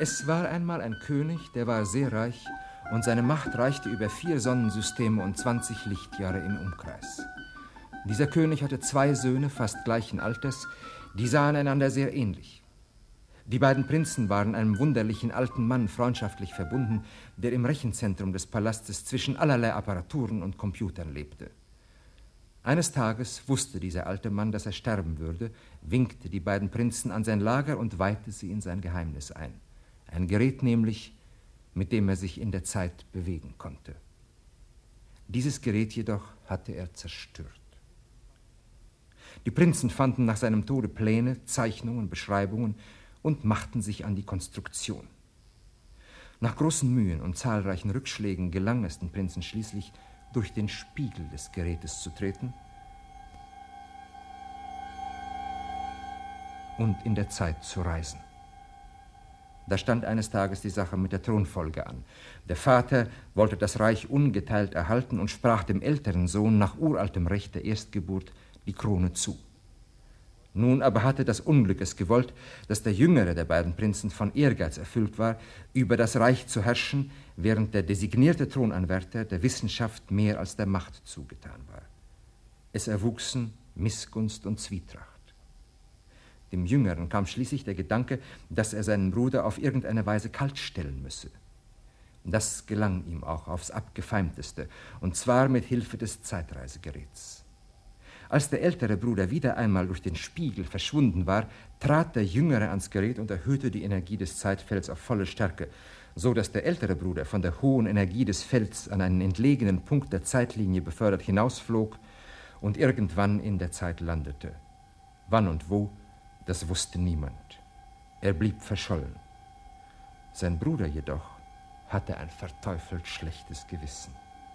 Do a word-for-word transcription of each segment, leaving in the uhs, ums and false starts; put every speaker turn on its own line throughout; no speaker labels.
Es war einmal ein König, der war sehr reich und seine Macht reichte über vier Sonnensysteme und zwanzig Lichtjahre im Umkreis. Dieser König hatte zwei Söhne fast gleichen Alters, die sahen einander sehr ähnlich. Die beiden Prinzen waren einem wunderlichen alten Mann freundschaftlich verbunden, der im Rechenzentrum des Palastes zwischen allerlei Apparaturen und Computern lebte. Eines Tages wusste dieser alte Mann, dass er sterben würde, winkte die beiden Prinzen an sein Lager und weihte sie in sein Geheimnis ein. Ein Gerät nämlich, mit dem er sich in der Zeit bewegen konnte. Dieses Gerät jedoch hatte er zerstört. Die Prinzen fanden nach seinem Tode Pläne, Zeichnungen, Beschreibungen und machten sich an die Konstruktion. Nach großen Mühen und zahlreichen Rückschlägen gelang es den Prinzen schließlich, durch den Spiegel des Gerätes zu treten und in der Zeit zu reisen. Da stand eines Tages die Sache mit der Thronfolge an. Der Vater wollte das Reich ungeteilt erhalten und sprach dem älteren Sohn nach uraltem Recht der Erstgeburt die Krone zu. Nun aber hatte das Unglück es gewollt, dass der jüngere der beiden Prinzen von Ehrgeiz erfüllt war, über das Reich zu herrschen, während der designierte Thronanwärter der Wissenschaft mehr als der Macht zugetan war. Es erwuchsen Missgunst und Zwietracht. Dem Jüngeren kam schließlich der Gedanke, dass er seinen Bruder auf irgendeine Weise kaltstellen müsse. Das gelang ihm auch aufs Abgefeimteste, und zwar mit Hilfe des Zeitreisegeräts. Als der ältere Bruder wieder einmal durch den Spiegel verschwunden war, trat der Jüngere ans Gerät und erhöhte die Energie des Zeitfelds auf volle Stärke, so dass der ältere Bruder von der hohen Energie des Felds an einen entlegenen Punkt der Zeitlinie befördert hinausflog und irgendwann in der Zeit landete. Wann und wo, das wusste niemand. Er blieb verschollen. Sein Bruder jedoch hatte ein verteufelt schlechtes Gewissen.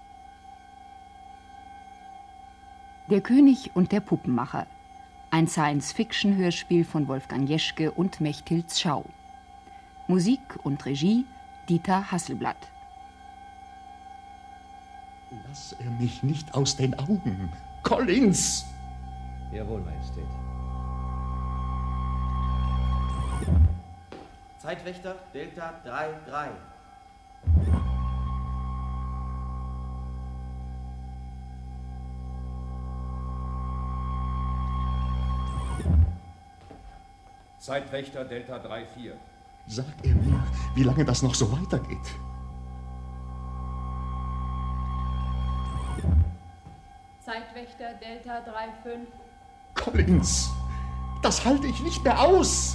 Der König und der Puppenmacher. Ein Science-Fiction-Hörspiel von Wolfgang Jeschke und Mechthild Schau. Musik und Regie Dieter Hasselblatt.
Lass er mich nicht aus den Augen. Collins!
Jawohl, Majestät.
Zeitwächter Delta drei drei.
Zeitwächter Delta drei vier.
Sag er mir, wie lange das noch so weitergeht.
Zeitwächter Delta drei fünf.
Collins, das halte ich nicht mehr aus.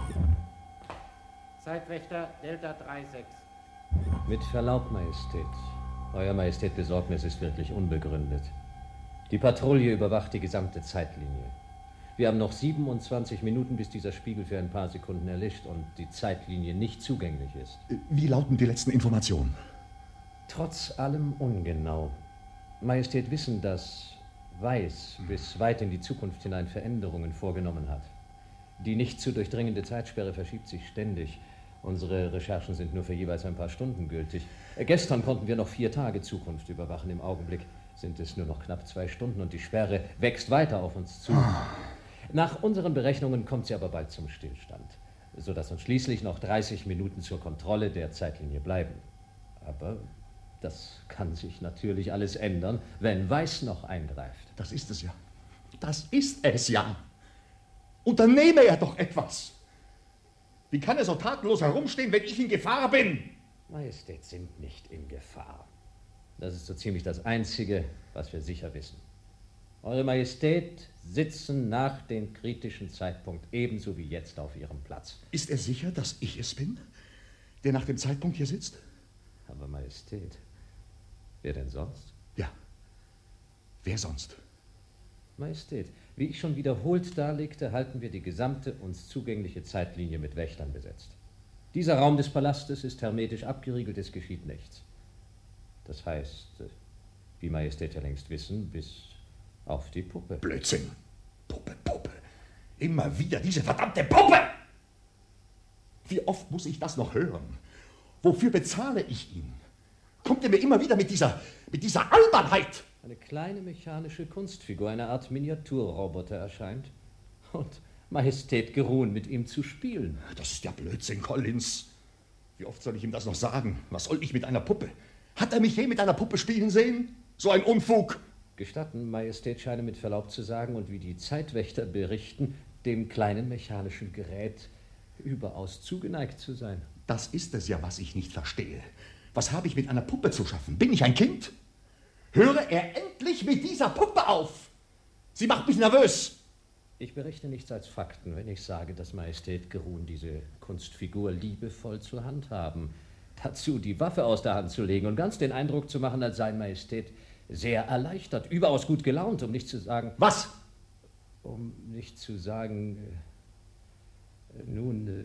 Zeitwächter Delta drei sechs.
Mit Verlaub, Majestät. Euer Majestät, Besorgnis ist wirklich unbegründet. Die Patrouille überwacht die gesamte Zeitlinie. Wir haben noch siebenundzwanzig Minuten, bis dieser Spiegel für ein paar Sekunden erlischt und die Zeitlinie nicht zugänglich ist.
Wie lauten die letzten Informationen?
Trotz allem ungenau. Majestät wissen, dass Weiß bis weit in die Zukunft hinein Veränderungen vorgenommen hat. Die nicht zu durchdringende Zeitsperre verschiebt sich ständig. Unsere Recherchen sind nur für jeweils ein paar Stunden gültig. Gestern konnten wir noch vier Tage Zukunft überwachen. Im Augenblick sind es nur noch knapp zwei Stunden und die Sperre wächst weiter auf uns zu. Nach unseren Berechnungen kommt sie aber bald zum Stillstand, sodass uns schließlich noch dreißig Minuten zur Kontrolle der Zeitlinie bleiben. Aber das kann sich natürlich alles ändern, wenn Weiß noch eingreift.
Das ist es ja. Das ist es ja. Unternehme er doch etwas. Wie kann er so tatenlos herumstehen, wenn ich in Gefahr bin?
Majestät sind nicht in Gefahr. Das ist so ziemlich das Einzige, was wir sicher wissen. Eure Majestät sitzen nach dem kritischen Zeitpunkt ebenso wie jetzt auf ihrem Platz.
Ist er sicher, dass ich es bin, der nach dem Zeitpunkt hier sitzt?
Aber Majestät, wer denn sonst?
Ja, wer sonst?
Majestät, wie ich schon wiederholt darlegte, halten wir die gesamte uns zugängliche Zeitlinie mit Wächtern besetzt. Dieser Raum des Palastes ist hermetisch abgeriegelt, es geschieht nichts. Das heißt, wie Majestät ja längst wissen, bis auf die Puppe.
Blödsinn. Puppe, Puppe. Immer wieder diese verdammte Puppe! Wie oft muss ich das noch hören? Wofür bezahle ich ihn? Kommt er mir immer wieder mit dieser, mit dieser Albernheit?
Eine kleine mechanische Kunstfigur, eine Art Miniaturroboter erscheint. Und Majestät geruhen, mit ihm zu spielen.
Das ist ja Blödsinn, Collins. Wie oft soll ich ihm das noch sagen? Was soll ich mit einer Puppe? Hat er mich je mit einer Puppe spielen sehen? So ein Unfug!
Gestatten, Majestät scheine mit Verlaub zu sagen und wie die Zeitwächter berichten, dem kleinen mechanischen Gerät überaus zugeneigt zu sein.
Das ist es ja, was ich nicht verstehe. Was habe ich mit einer Puppe zu schaffen? Bin ich ein Kind? Höre er endlich mit dieser Puppe auf! Sie macht mich nervös!
Ich berichte nichts als Fakten, wenn ich sage, dass Majestät geruhen, diese Kunstfigur liebevoll zu handhaben. Dazu die Waffe aus der Hand zu legen und ganz den Eindruck zu machen, als sei Majestät sehr erleichtert, überaus gut gelaunt, um nicht zu sagen...
Was?
Um nicht zu sagen... Äh, nun, äh,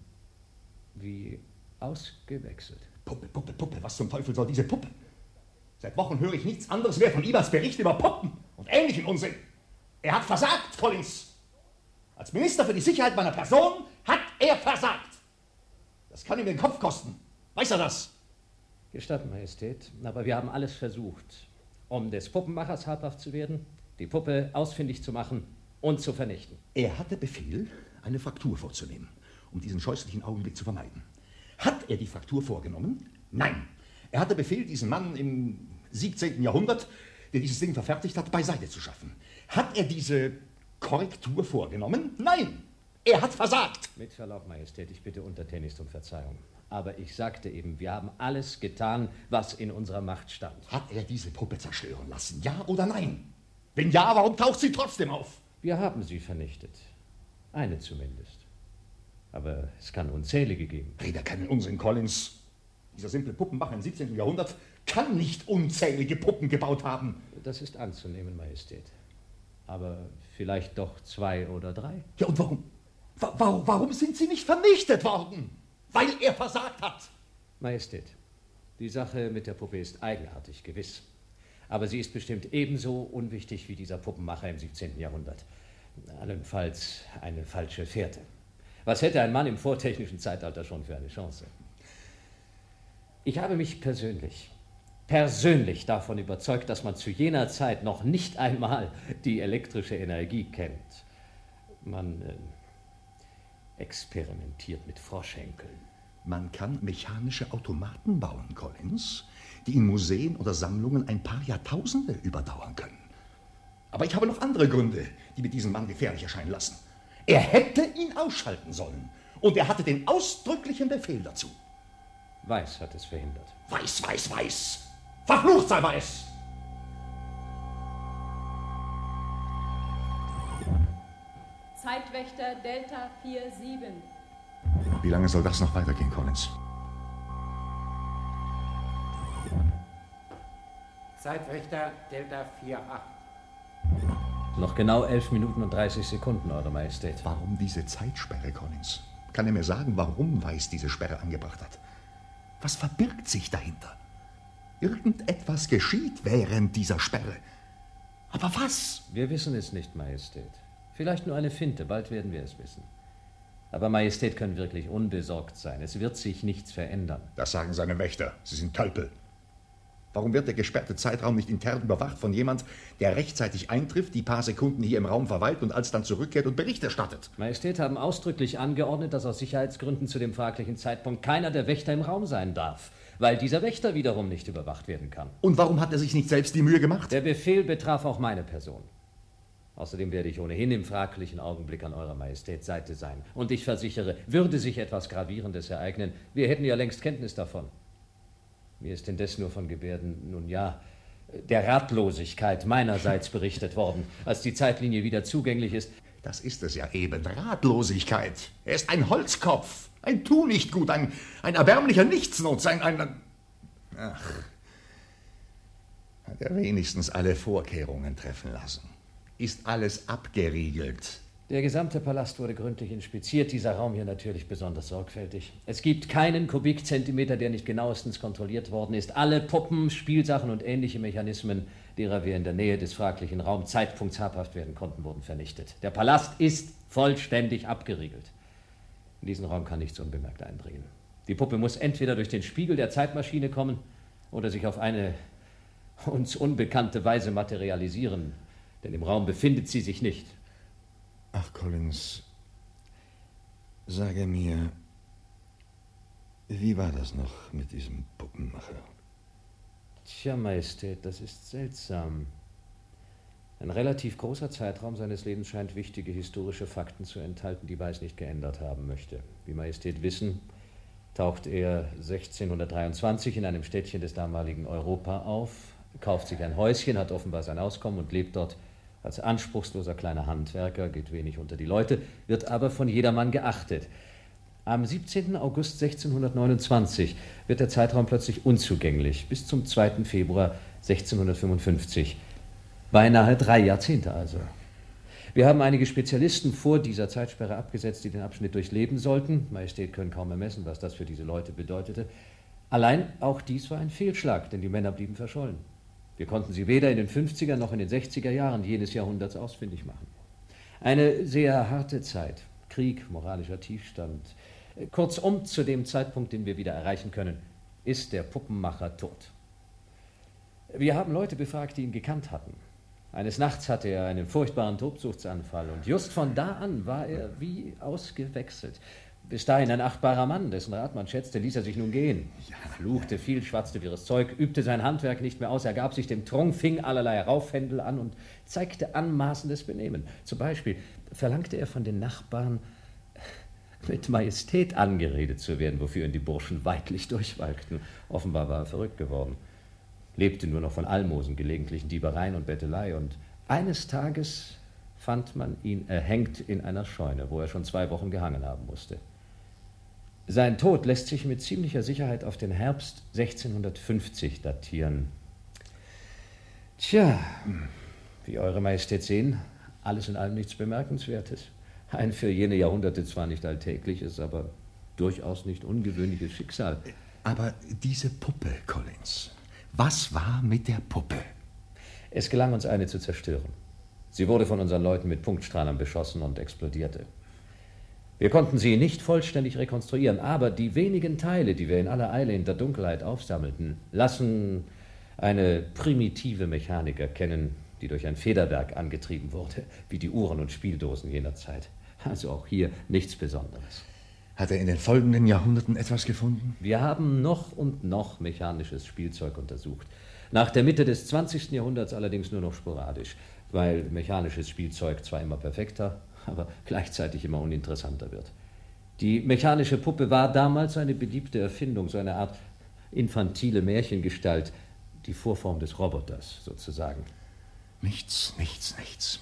wie ausgewechselt.
Puppe, Puppe, Puppe, was zum Teufel soll diese Puppe? Seit Wochen höre ich nichts anderes mehr von ihm als Berichte über Puppen und ähnlichen Unsinn. Er hat versagt, Collins. Als Minister für die Sicherheit meiner Person hat er versagt. Das kann ihm den Kopf kosten. Weiß er das?
Gestatten, Majestät, aber wir haben alles versucht, um des Puppenmachers habhaft zu werden, die Puppe ausfindig zu machen und zu vernichten.
Er hatte Befehl, eine Fraktur vorzunehmen, um diesen scheußlichen Augenblick zu vermeiden. Hat er die Fraktur vorgenommen? Nein. Er hatte Befehl, diesen Mann im siebzehnten Jahrhundert, der dieses Ding verfertigt hat, beiseite zu schaffen. Hat er diese Korrektur vorgenommen? Nein. Er hat versagt.
Mit Verlaub, Majestät, ich bitte untertänigst um Verzeihung. Aber ich sagte eben, wir haben alles getan, was in unserer Macht stand.
Hat er diese Puppe zerstören lassen? Ja oder nein? Wenn ja, warum taucht sie trotzdem auf?
Wir haben sie vernichtet. Eine zumindest. Aber es kann unzählige geben.
Rede keinen Unsinn, Collins. Dieser simple Puppenmacher im siebzehnten Jahrhundert kann nicht unzählige Puppen gebaut haben.
Das ist anzunehmen, Majestät. Aber vielleicht doch zwei oder drei.
Ja, und warum? Warum, warum sind sie nicht vernichtet worden? Weil er versagt hat.
Majestät, die Sache mit der Puppe ist eigenartig, gewiss. Aber sie ist bestimmt ebenso unwichtig wie dieser Puppenmacher im siebzehnten Jahrhundert. Allenfalls eine falsche Fährte. Was hätte ein Mann im vortechnischen Zeitalter schon für eine Chance? Ich habe mich persönlich, persönlich davon überzeugt, dass man zu jener Zeit noch nicht einmal die elektrische Energie kennt. Man äh, experimentiert mit Froschhenkeln.
Man kann mechanische Automaten bauen, Collins, die in Museen oder Sammlungen ein paar Jahrtausende überdauern können. Aber ich habe noch andere Gründe, die mir diesen Mann gefährlich erscheinen lassen. Er hätte ihn ausschalten sollen. Und er hatte den ausdrücklichen Befehl dazu.
Weiß hat es verhindert.
Weiß, weiß, weiß. Verflucht sei Weiß!
Zeitwächter Delta vier sieben.
Wie lange soll das noch weitergehen, Collins?
Zeitwächter Delta vier acht.
Noch genau elf Minuten und dreißig Sekunden, Eure Majestät.
Warum diese Zeitsperre, Collins? Kann er mir sagen, warum Weiß diese Sperre angebracht hat? Was verbirgt sich dahinter? Irgendetwas geschieht während dieser Sperre. Aber was?
Wir wissen es nicht, Majestät. Vielleicht nur eine Finte, bald werden wir es wissen. Aber Majestät können wirklich unbesorgt sein. Es wird sich nichts verändern.
Das sagen seine Wächter. Sie sind Tölpel. Warum wird der gesperrte Zeitraum nicht intern überwacht von jemand, der rechtzeitig eintrifft, die paar Sekunden hier im Raum verweilt und alsdann zurückkehrt und Bericht erstattet?
Majestät haben ausdrücklich angeordnet, dass aus Sicherheitsgründen zu dem fraglichen Zeitpunkt keiner der Wächter im Raum sein darf, weil dieser Wächter wiederum nicht überwacht werden kann.
Und warum hat er sich nicht selbst die Mühe gemacht?
Der Befehl betraf auch meine Person. Außerdem werde ich ohnehin im fraglichen Augenblick an Eurer Majestät Seite sein. Und ich versichere, würde sich etwas Gravierendes ereignen, wir hätten ja längst Kenntnis davon. Mir ist indes nur von Gebärden, nun ja, der Ratlosigkeit meinerseits berichtet worden, als die Zeitlinie wieder zugänglich ist.
Das ist es ja eben, Ratlosigkeit. Er ist ein Holzkopf, ein Tu-nicht-gut, ein, ein erbärmlicher Nichtsnutz, ein, ein... Ach, hat er wenigstens alle Vorkehrungen treffen lassen. Ist alles abgeriegelt.
Der gesamte Palast wurde gründlich inspiziert, dieser Raum hier natürlich besonders sorgfältig. Es gibt keinen Kubikzentimeter, der nicht genauestens kontrolliert worden ist. Alle Puppen, Spielsachen und ähnliche Mechanismen, derer wir in der Nähe des fraglichen Raumzeitpunkts habhaft werden konnten, wurden vernichtet. Der Palast ist vollständig abgeriegelt. In diesen Raum kann nichts unbemerkt eindringen. Die Puppe muss entweder durch den Spiegel der Zeitmaschine kommen oder sich auf eine uns unbekannte Weise materialisieren, denn im Raum befindet sie sich nicht.
Ach, Collins, sage mir, Wie war das noch mit diesem Puppenmacher?
Tja, Majestät, das ist seltsam. Ein relativ großer Zeitraum seines Lebens scheint wichtige historische Fakten zu enthalten, die Weiß nicht geändert haben möchte. Wie Majestät wissen, taucht er sechzehnhundertdreiundzwanzig in einem Städtchen des damaligen Europa auf, kauft sich ein Häuschen, hat offenbar sein Auskommen und lebt dort als anspruchsloser kleiner Handwerker, geht wenig unter die Leute, wird aber von jedermann geachtet. Am siebzehnten August sechzehnhundertneunundzwanzig wird der Zeitraum plötzlich unzugänglich, bis zum zweiten Februar sechzehnhundertfünfundfünfzig. Beinahe drei Jahrzehnte also. Wir haben einige Spezialisten vor dieser Zeitsperre abgesetzt, die den Abschnitt durchleben sollten. Majestät können kaum ermessen, was das für diese Leute bedeutete. Allein auch dies war ein Fehlschlag, denn die Männer blieben verschollen. Wir konnten sie weder in den fünfziger noch in den sechziger Jahren jenes Jahrhunderts ausfindig machen. Eine sehr harte Zeit. Krieg, moralischer Tiefstand. Kurzum, zu dem Zeitpunkt, den wir wieder erreichen können, ist der Puppenmacher tot. Wir haben Leute befragt, die ihn gekannt hatten. Eines Nachts hatte er einen furchtbaren Tobsuchtsanfall und just von da an war er wie ausgewechselt. Bis dahin ein achtbarer Mann, dessen Rat man schätzte, ließ er sich nun gehen. Fluchte viel, schwatzte wirres Zeug, übte sein Handwerk nicht mehr aus, er gab sich dem Trunk, fing allerlei Raufhändel an und zeigte anmaßendes Benehmen. Zum Beispiel verlangte er von den Nachbarn, mit Majestät angeredet zu werden, wofür ihn die Burschen weidlich durchwalkten. Offenbar war er verrückt geworden. Lebte nur noch von Almosen, gelegentlichen Diebereien und Bettelei, und eines Tages fand man ihn erhängt in einer Scheune, wo er schon zwei Wochen gehangen haben musste. Sein Tod lässt sich mit ziemlicher Sicherheit auf den Herbst sechzehnhundertfünfzig datieren. Tja, wie Eure Majestät sehen, alles in allem nichts Bemerkenswertes. Ein für jene Jahrhunderte zwar nicht alltägliches, aber durchaus nicht ungewöhnliches Schicksal.
Aber diese Puppe, Collins, was war mit der Puppe?
Es gelang uns, eine zu zerstören. Sie wurde von unseren Leuten mit Punktstrahlern beschossen und explodierte. Wir konnten sie nicht vollständig rekonstruieren, aber die wenigen Teile, die wir in aller Eile in der Dunkelheit aufsammelten, lassen eine primitive Mechanik erkennen, die durch ein Federwerk angetrieben wurde, wie die Uhren und Spieldosen jener Zeit. Also auch hier nichts Besonderes.
Hat er in den folgenden Jahrhunderten etwas gefunden?
Wir haben noch und noch mechanisches Spielzeug untersucht. Nach der Mitte des zwanzigsten Jahrhunderts allerdings nur noch sporadisch, weil mechanisches Spielzeug zwar immer perfekter, aber gleichzeitig immer uninteressanter wird. Die mechanische Puppe war damals eine beliebte Erfindung, so eine Art infantile Märchengestalt, die Vorform des Roboters sozusagen.
Nichts, nichts, nichts.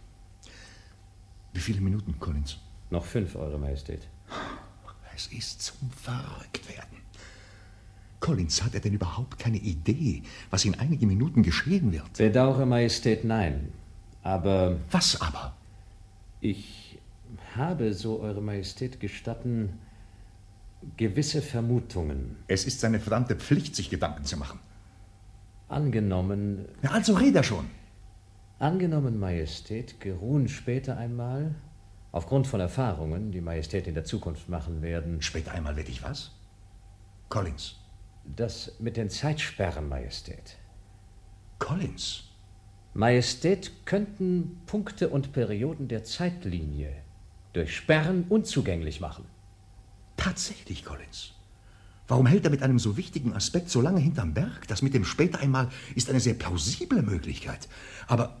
Wie viele Minuten, Collins?
Noch fünf, Eure Majestät.
Es ist zum Verrücktwerden. Collins, hat er denn überhaupt keine Idee, was in einigen Minuten geschehen wird?
Bedauere, Majestät, nein. Aber...
Was aber?
Ich habe, so Eure Majestät gestatten, gewisse Vermutungen.
Es ist seine verdammte Pflicht, sich Gedanken zu machen.
Angenommen...
Na, also red er schon.
Angenommen, Majestät, geruhen später einmal, aufgrund von Erfahrungen, die Majestät in der Zukunft machen werden...
Später einmal werde ich was? Collins.
Das mit den Zeitsperren, Majestät.
Collins.
Majestät, könnten Punkte und Perioden der Zeitlinie durch Sperren unzugänglich machen.
Tatsächlich, Collins. Warum hält er mit einem so wichtigen Aspekt so lange hinterm Berg? Das mit dem später einmal ist eine sehr plausible Möglichkeit. Aber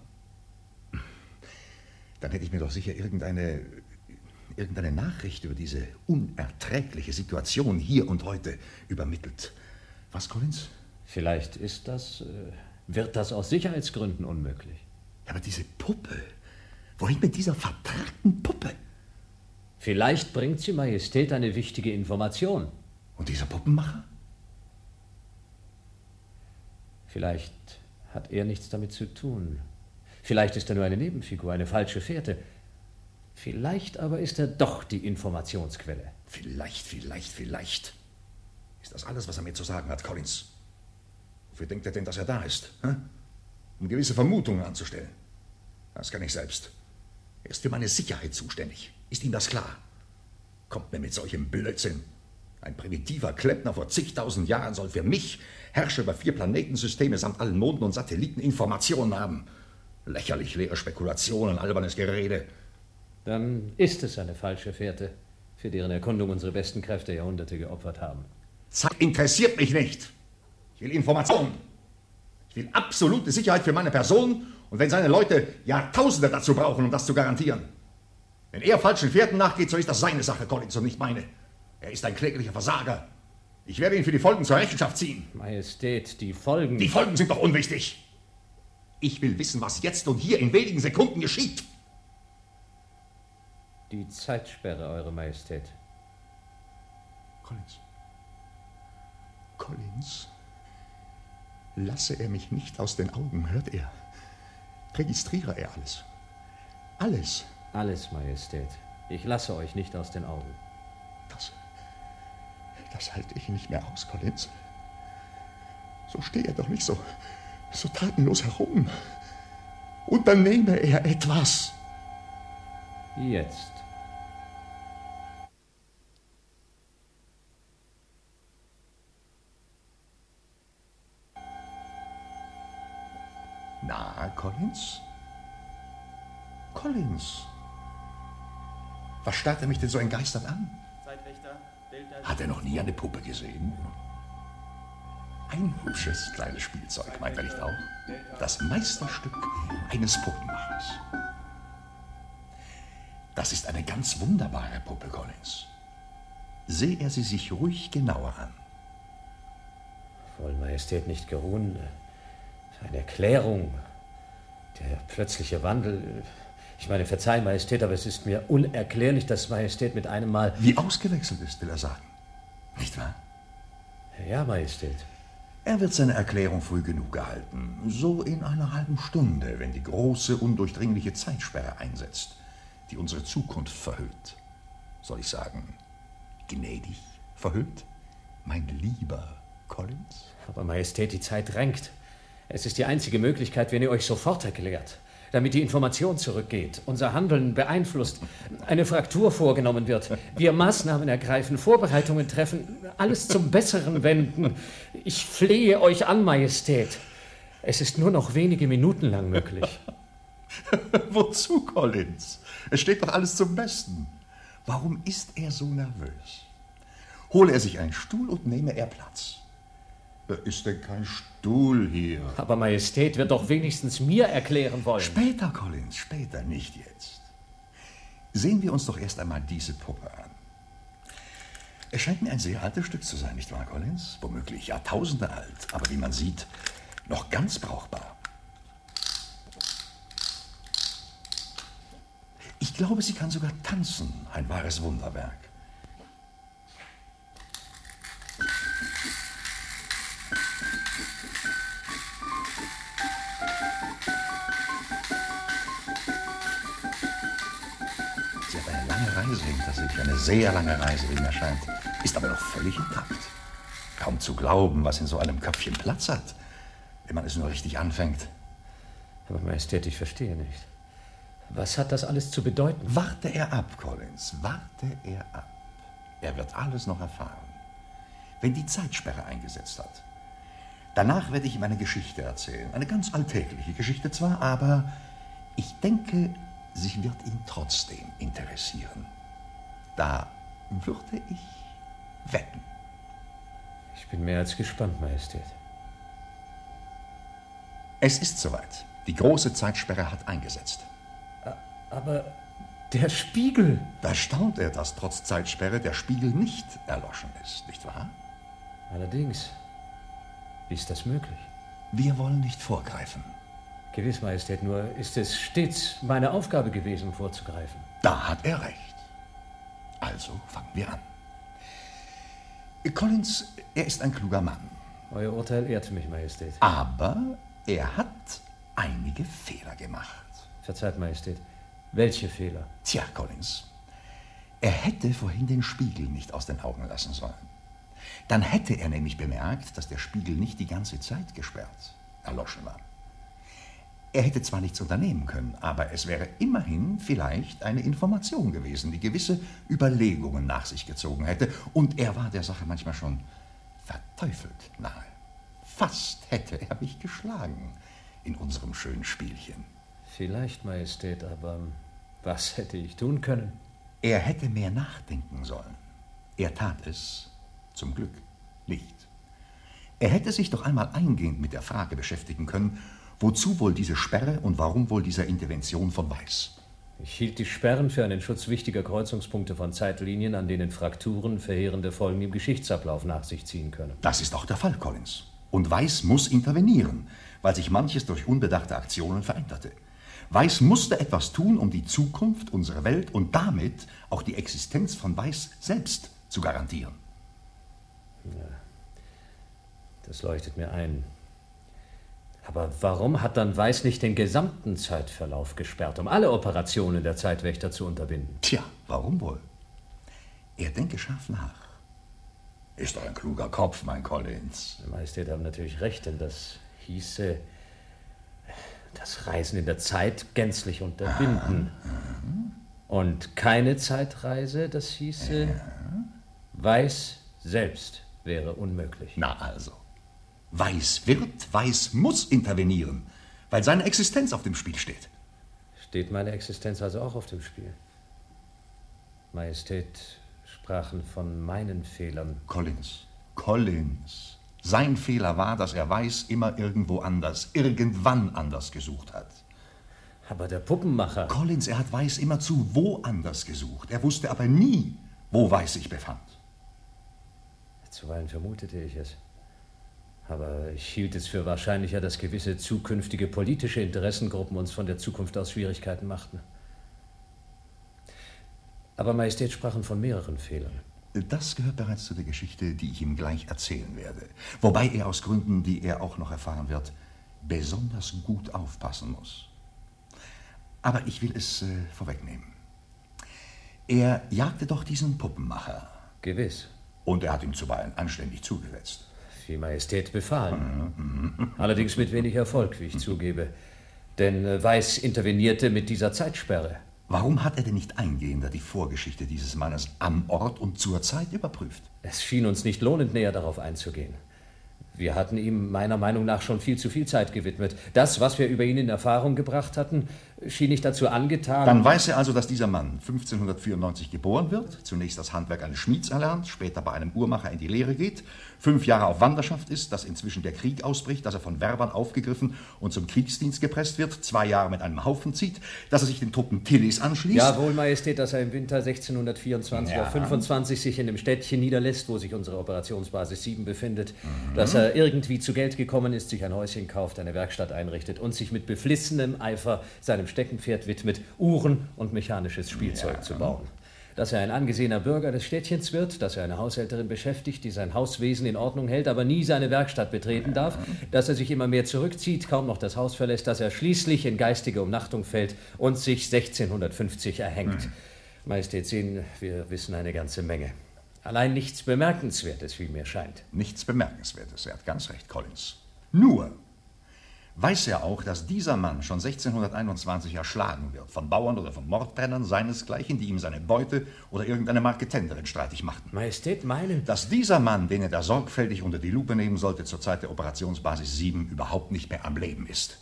dann hätte ich mir doch sicher irgendeine, irgendeine Nachricht über diese unerträgliche Situation hier und heute übermittelt. Was, Collins?
Vielleicht ist das, äh, wird das aus Sicherheitsgründen unmöglich.
Ja, aber diese Puppe, wohin mit dieser vertrackten Puppe?
Vielleicht bringt sie Majestät eine wichtige Information.
Und dieser Puppenmacher?
Vielleicht hat er nichts damit zu tun. Vielleicht ist er nur eine Nebenfigur, eine falsche Fährte. Vielleicht aber ist er doch die Informationsquelle.
Vielleicht, vielleicht, vielleicht. Ist das alles, was er mir zu sagen hat, Collins? Wofür denkt er denn, dass er da ist? Hä? Um gewisse Vermutungen anzustellen. Das kann ich selbst. Er ist für meine Sicherheit zuständig. Ist ihm das klar? Kommt mir mit solchem Blödsinn. Ein primitiver Klempner vor zigtausend Jahren soll für mich, Herrscher über vier Planetensysteme samt allen Monden und Satelliten, Informationen haben. Lächerlich leere Spekulationen, albernes Gerede.
Dann ist es eine falsche Fährte, für deren Erkundung unsere besten Kräfte Jahrhunderte geopfert haben.
Zeit interessiert mich nicht. Ich will Informationen. Ich will absolute Sicherheit für meine Person und wenn seine Leute Jahrtausende dazu brauchen, um das zu garantieren. Wenn er falschen Pferden nachgeht, so ist das seine Sache, Collins, und nicht meine. Er ist ein kläglicher Versager. Ich werde ihn für die Folgen zur Rechenschaft ziehen.
Majestät, die Folgen...
Die Folgen sind doch unwichtig. Ich will wissen, was jetzt und hier in wenigen Sekunden geschieht.
Die Zeitsperre, Eure Majestät.
Collins. Collins. Lasse er mich nicht aus den Augen, hört er. Registriere er alles. Alles.
Alles, Majestät. Ich lasse euch nicht aus den Augen.
Das, das halte ich nicht mehr aus, Collins. So stehe er doch nicht so, so tatenlos herum. Unternehme er etwas.
Jetzt.
Na, Collins? Collins? Was starrt er mich denn so entgeistert an?
Zeitwächter, Delta...
Hat er noch nie eine Puppe gesehen? Ein hübsches kleines Spielzeug, meint er nicht auch? Das Meisterstück eines Puppenmachers. Das ist eine ganz wunderbare Puppe, Collins. Sehe er sie sich ruhig genauer an.
Voll Majestät nicht geruhen. Eine Erklärung. Der plötzliche Wandel. Ich meine, verzeihen, Majestät, aber es ist mir unerklärlich, dass Majestät mit einem Mal...
Wie ausgewechselt ist, will er sagen. Nicht wahr?
Ja, Majestät.
Er wird seine Erklärung früh genug erhalten. So in einer halben Stunde, wenn die große, undurchdringliche Zeitsperre einsetzt, die unsere Zukunft verhüllt. Soll ich sagen, gnädig verhüllt? Mein lieber Collins?
Aber Majestät, die Zeit drängt. Es ist die einzige Möglichkeit, wenn ihr euch sofort erklärt, damit die Information zurückgeht, unser Handeln beeinflusst, eine Fraktur vorgenommen wird, wir Maßnahmen ergreifen, Vorbereitungen treffen, alles zum Besseren wenden. Ich flehe euch an, Majestät. Es ist nur noch wenige Minuten lang möglich.
Wozu, Collins? Es steht doch alles zum Besten. Warum ist er so nervös? Hole er sich einen Stuhl und nehme er Platz. Ist denn kein Stuhl hier?
Aber Majestät wird doch wenigstens mir erklären wollen.
Später, Collins, später, nicht jetzt. Sehen wir uns doch erst einmal diese Puppe an. Es scheint mir ein sehr altes Stück zu sein, nicht wahr, Collins? Womöglich Jahrtausende alt, aber wie man sieht, noch ganz brauchbar. Ich glaube, sie kann sogar tanzen, ein wahres Wunderwerk. Reise hinter sich, eine sehr lange Reise, wie mir scheint, ist aber noch völlig intakt. Kaum zu glauben, was in so einem Köpfchen Platz hat, wenn man es nur richtig anfängt.
Aber Majestät, ich verstehe nicht. Was hat das alles zu bedeuten?
Warte er ab, Collins, warte er ab. Er wird alles noch erfahren, wenn die Zeitsperre eingesetzt hat. Danach werde ich ihm eine Geschichte erzählen, eine ganz alltägliche Geschichte zwar, aber ich denke, sie wird ihn trotzdem interessieren. Da würde ich wetten.
Ich bin mehr als gespannt, Majestät.
Es ist soweit. Die große Zeitsperre hat eingesetzt.
Aber der Spiegel...
Da staunt er, dass trotz Zeitsperre der Spiegel nicht erloschen ist, nicht wahr?
Allerdings. Wie ist das möglich?
Wir wollen nicht vorgreifen.
Gewiss, Majestät, nur ist es stets meine Aufgabe gewesen, vorzugreifen.
Da hat er recht. Also fangen wir an. Collins, er ist ein kluger Mann.
Euer Urteil ehrt mich, Majestät.
Aber er hat einige Fehler gemacht.
Verzeiht, Majestät. Welche Fehler?
Tja, Collins, er hätte vorhin den Spiegel nicht aus den Augen lassen sollen. Dann hätte er nämlich bemerkt, dass der Spiegel nicht die ganze Zeit gesperrt, erloschen war. Er hätte zwar nichts unternehmen können, aber es wäre immerhin vielleicht eine Information gewesen, die gewisse Überlegungen nach sich gezogen hätte. Und er war der Sache manchmal schon verteufelt nahe. Fast hätte er mich geschlagen in unserem schönen Spielchen.
Vielleicht, Majestät, aber was hätte ich tun können?
Er hätte mehr nachdenken sollen. Er tat es zum Glück. Nicht. Er hätte sich doch einmal eingehend mit der Frage beschäftigen können, wozu wohl diese Sperre und warum wohl diese Intervention von Weiß?
Ich hielt die Sperren für einen Schutz wichtiger Kreuzungspunkte von Zeitlinien, an denen Frakturen verheerende Folgen im Geschichtsablauf nach sich ziehen können.
Das ist auch der Fall, Collins. Und Weiß muss intervenieren, weil sich manches durch unbedachte Aktionen veränderte. Weiß musste etwas tun, um die Zukunft unserer Welt und damit auch die Existenz von Weiß selbst zu garantieren.
Ja, das leuchtet mir ein. Aber warum hat dann Weiß nicht den gesamten Zeitverlauf gesperrt, um alle Operationen der Zeitwächter zu unterbinden?
Tja, warum wohl? Er denke scharf nach. Ist doch ein kluger Kopf, mein Collins.
Die Majestät haben natürlich recht, denn das hieße das Reisen in der Zeit gänzlich unterbinden. Und keine Zeitreise, das hieße Weiß selbst wäre unmöglich.
Na also. Weiß wird, Weiß muss intervenieren, weil seine Existenz auf dem Spiel steht.
Steht meine Existenz also auch auf dem Spiel? Majestät sprachen von meinen Fehlern.
Collins, Collins. Sein Fehler war, dass er Weiß immer irgendwo anders, irgendwann anders gesucht hat.
Aber der Puppenmacher...
Collins, er hat Weiß immer zu woanders gesucht. Er wusste aber nie, wo Weiß sich befand.
Zuweilen vermutete ich es. Aber ich hielt es für wahrscheinlicher, dass gewisse zukünftige politische Interessengruppen uns von der Zukunft aus Schwierigkeiten machten. Aber Majestät sprachen von mehreren Fehlern.
Das gehört bereits zu der Geschichte, die ich ihm gleich erzählen werde. Wobei er aus Gründen, die er auch noch erfahren wird, besonders gut aufpassen muss. Aber ich will es äh, vorwegnehmen. Er jagte doch diesen Puppenmacher.
Gewiss.
Und er hat ihm zuweilen anständig zugesetzt.
Wie Majestät befahlen. Allerdings mit wenig Erfolg, wie ich zugebe. Denn Weiß intervenierte mit dieser Zeitsperre.
Warum hat er denn nicht eingehender die Vorgeschichte dieses Mannes am Ort und zur Zeit überprüft?
Es schien uns nicht lohnend, näher darauf einzugehen. Wir hatten ihm meiner Meinung nach schon viel zu viel Zeit gewidmet. Das, was wir über ihn in Erfahrung gebracht hatten, schien nicht dazu angetan...
Dann weiß er also, dass dieser Mann fünfzehnhundertvierundneunzig geboren wird, zunächst das Handwerk eines Schmieds erlernt, später bei einem Uhrmacher in die Lehre geht, fünf Jahre auf Wanderschaft ist, dass inzwischen der Krieg ausbricht, dass er von Werbern aufgegriffen und zum Kriegsdienst gepresst wird, zwei Jahre mit einem Haufen zieht, dass er sich den Truppen Tillys anschließt...
Jawohl, Majestät, dass er im Winter sechzehnhundertvierundzwanzig
Ja.
auf fünfundzwanzig sich in dem Städtchen niederlässt, wo sich unsere Operationsbasis sieben befindet, mhm. dass er irgendwie zu Geld gekommen ist, sich ein Häuschen kauft, eine Werkstatt einrichtet und sich mit beflissenem Eifer seinem Steckenpferd widmet, Uhren und mechanisches Spielzeug ja. zu bauen. Dass er ein angesehener Bürger des Städtchens wird, dass er eine Haushälterin beschäftigt, die sein Hauswesen in Ordnung hält, aber nie seine Werkstatt betreten ja. darf, dass er sich immer mehr zurückzieht, kaum noch das Haus verlässt, dass er schließlich in geistige Umnachtung fällt und sich sechzehnhundertfünfzig erhängt. Mhm. Majestät, sehen, wir wissen eine ganze Menge. Allein nichts Bemerkenswertes, wie mir scheint.
Nichts Bemerkenswertes, er hat ganz recht, Collins. Nur weiß er auch, dass dieser Mann schon sechzehnhunderteinundzwanzig erschlagen wird, von Bauern oder von Mordbrennern seinesgleichen, die ihm seine Beute oder irgendeine Marketenderin streitig machten.
Majestät, meinen...
Dass dieser Mann, den er da sorgfältig unter die Lupe nehmen sollte, zur Zeit der Operationsbasis sieben überhaupt nicht mehr am Leben ist.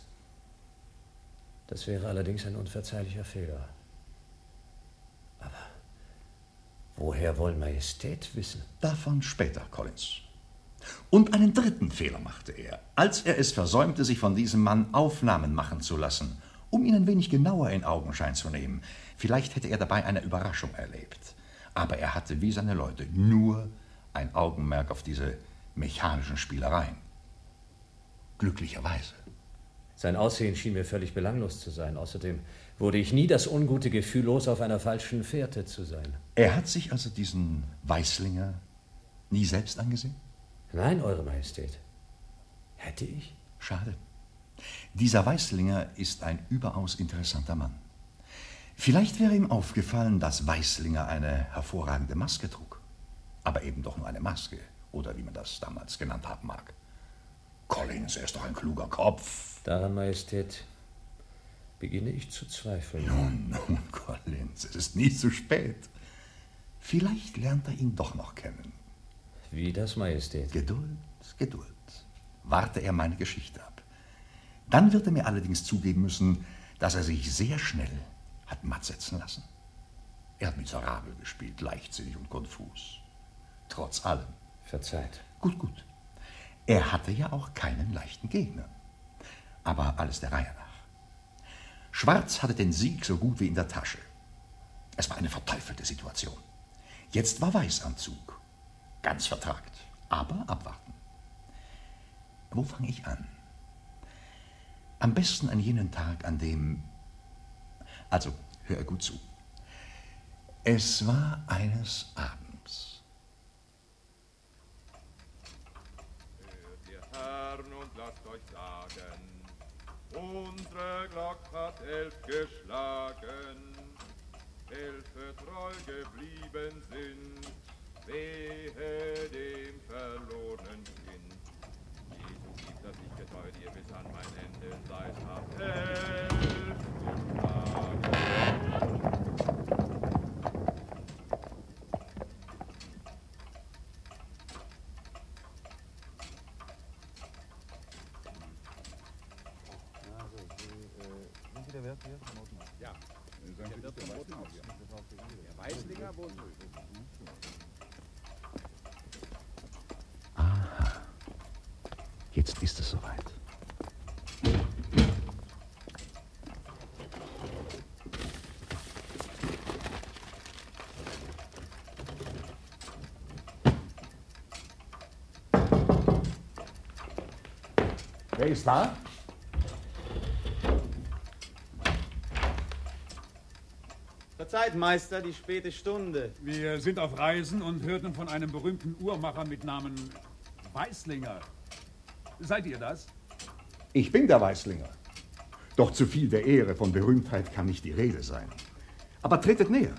Das wäre allerdings ein unverzeihlicher Fehler. Aber woher wollen Majestät wissen?
Davon später, Collins. Und einen dritten Fehler machte er, als er es versäumte, sich von diesem Mann Aufnahmen machen zu lassen, um ihn ein wenig genauer in Augenschein zu nehmen. Vielleicht hätte er dabei eine Überraschung erlebt. Aber er hatte, wie seine Leute, nur ein Augenmerk auf diese mechanischen Spielereien. Glücklicherweise.
Sein Aussehen schien mir völlig belanglos zu sein. Außerdem wurde ich nie das ungute Gefühl los, auf einer falschen Fährte zu sein.
Er hat sich also diesen Weißlinger nie selbst angesehen?
Nein, Eure Majestät. Hätte ich?
Schade. Dieser Weißlinger ist ein überaus interessanter Mann. Vielleicht wäre ihm aufgefallen, dass Weißlinger eine hervorragende Maske trug. Aber eben doch nur eine Maske, oder wie man das damals genannt haben mag. Collins, er ist doch ein kluger Kopf.
Daran, Majestät, beginne ich zu zweifeln.
Nun, nun, Collins, es ist nie zu spät. Vielleicht lernt er ihn doch noch kennen.
Wie das, Majestät?
Geduld, Geduld. Warte er meine Geschichte ab. Dann wird er mir allerdings zugeben müssen, dass er sich sehr schnell hat matt setzen lassen. Er hat miserabel gespielt, leichtsinnig und konfus. Trotz allem
Verzeiht.
Gut, gut. Er hatte ja auch keinen leichten Gegner. Aber alles der Reihe nach. Schwarz hatte den Sieg so gut wie in der Tasche. Es war eine verteufelte Situation. Jetzt war Weiß am Zug. Ganz vertragt, aber abwarten. Wo fange ich an? Am besten an jenen Tag, an dem... Also, hör gut zu. Es war eines Abends.
Hört ihr Herren und lasst euch sagen, unsere Glock hat elf geschlagen, elfe treu geblieben sind, wehe dem verlorenen Kind. Jesus gibt, dass ich getreu dir bis an mein Ende seid, habt elf geschlagen.
Der Wirt hier vom Roten Haus. Ja, der Wirt vom Roten Haus. Der Weißlinger wohnt drüben.
Aha, jetzt ist es soweit. Wer ist da?
Verzeiht, Meister, die späte Stunde.
Wir sind auf Reisen und hörten von einem berühmten Uhrmacher mit Namen Weißlinger. Seid ihr das?
Ich bin der Weißlinger. Doch zu viel der Ehre von Berühmtheit kann nicht die Rede sein. Aber tretet näher.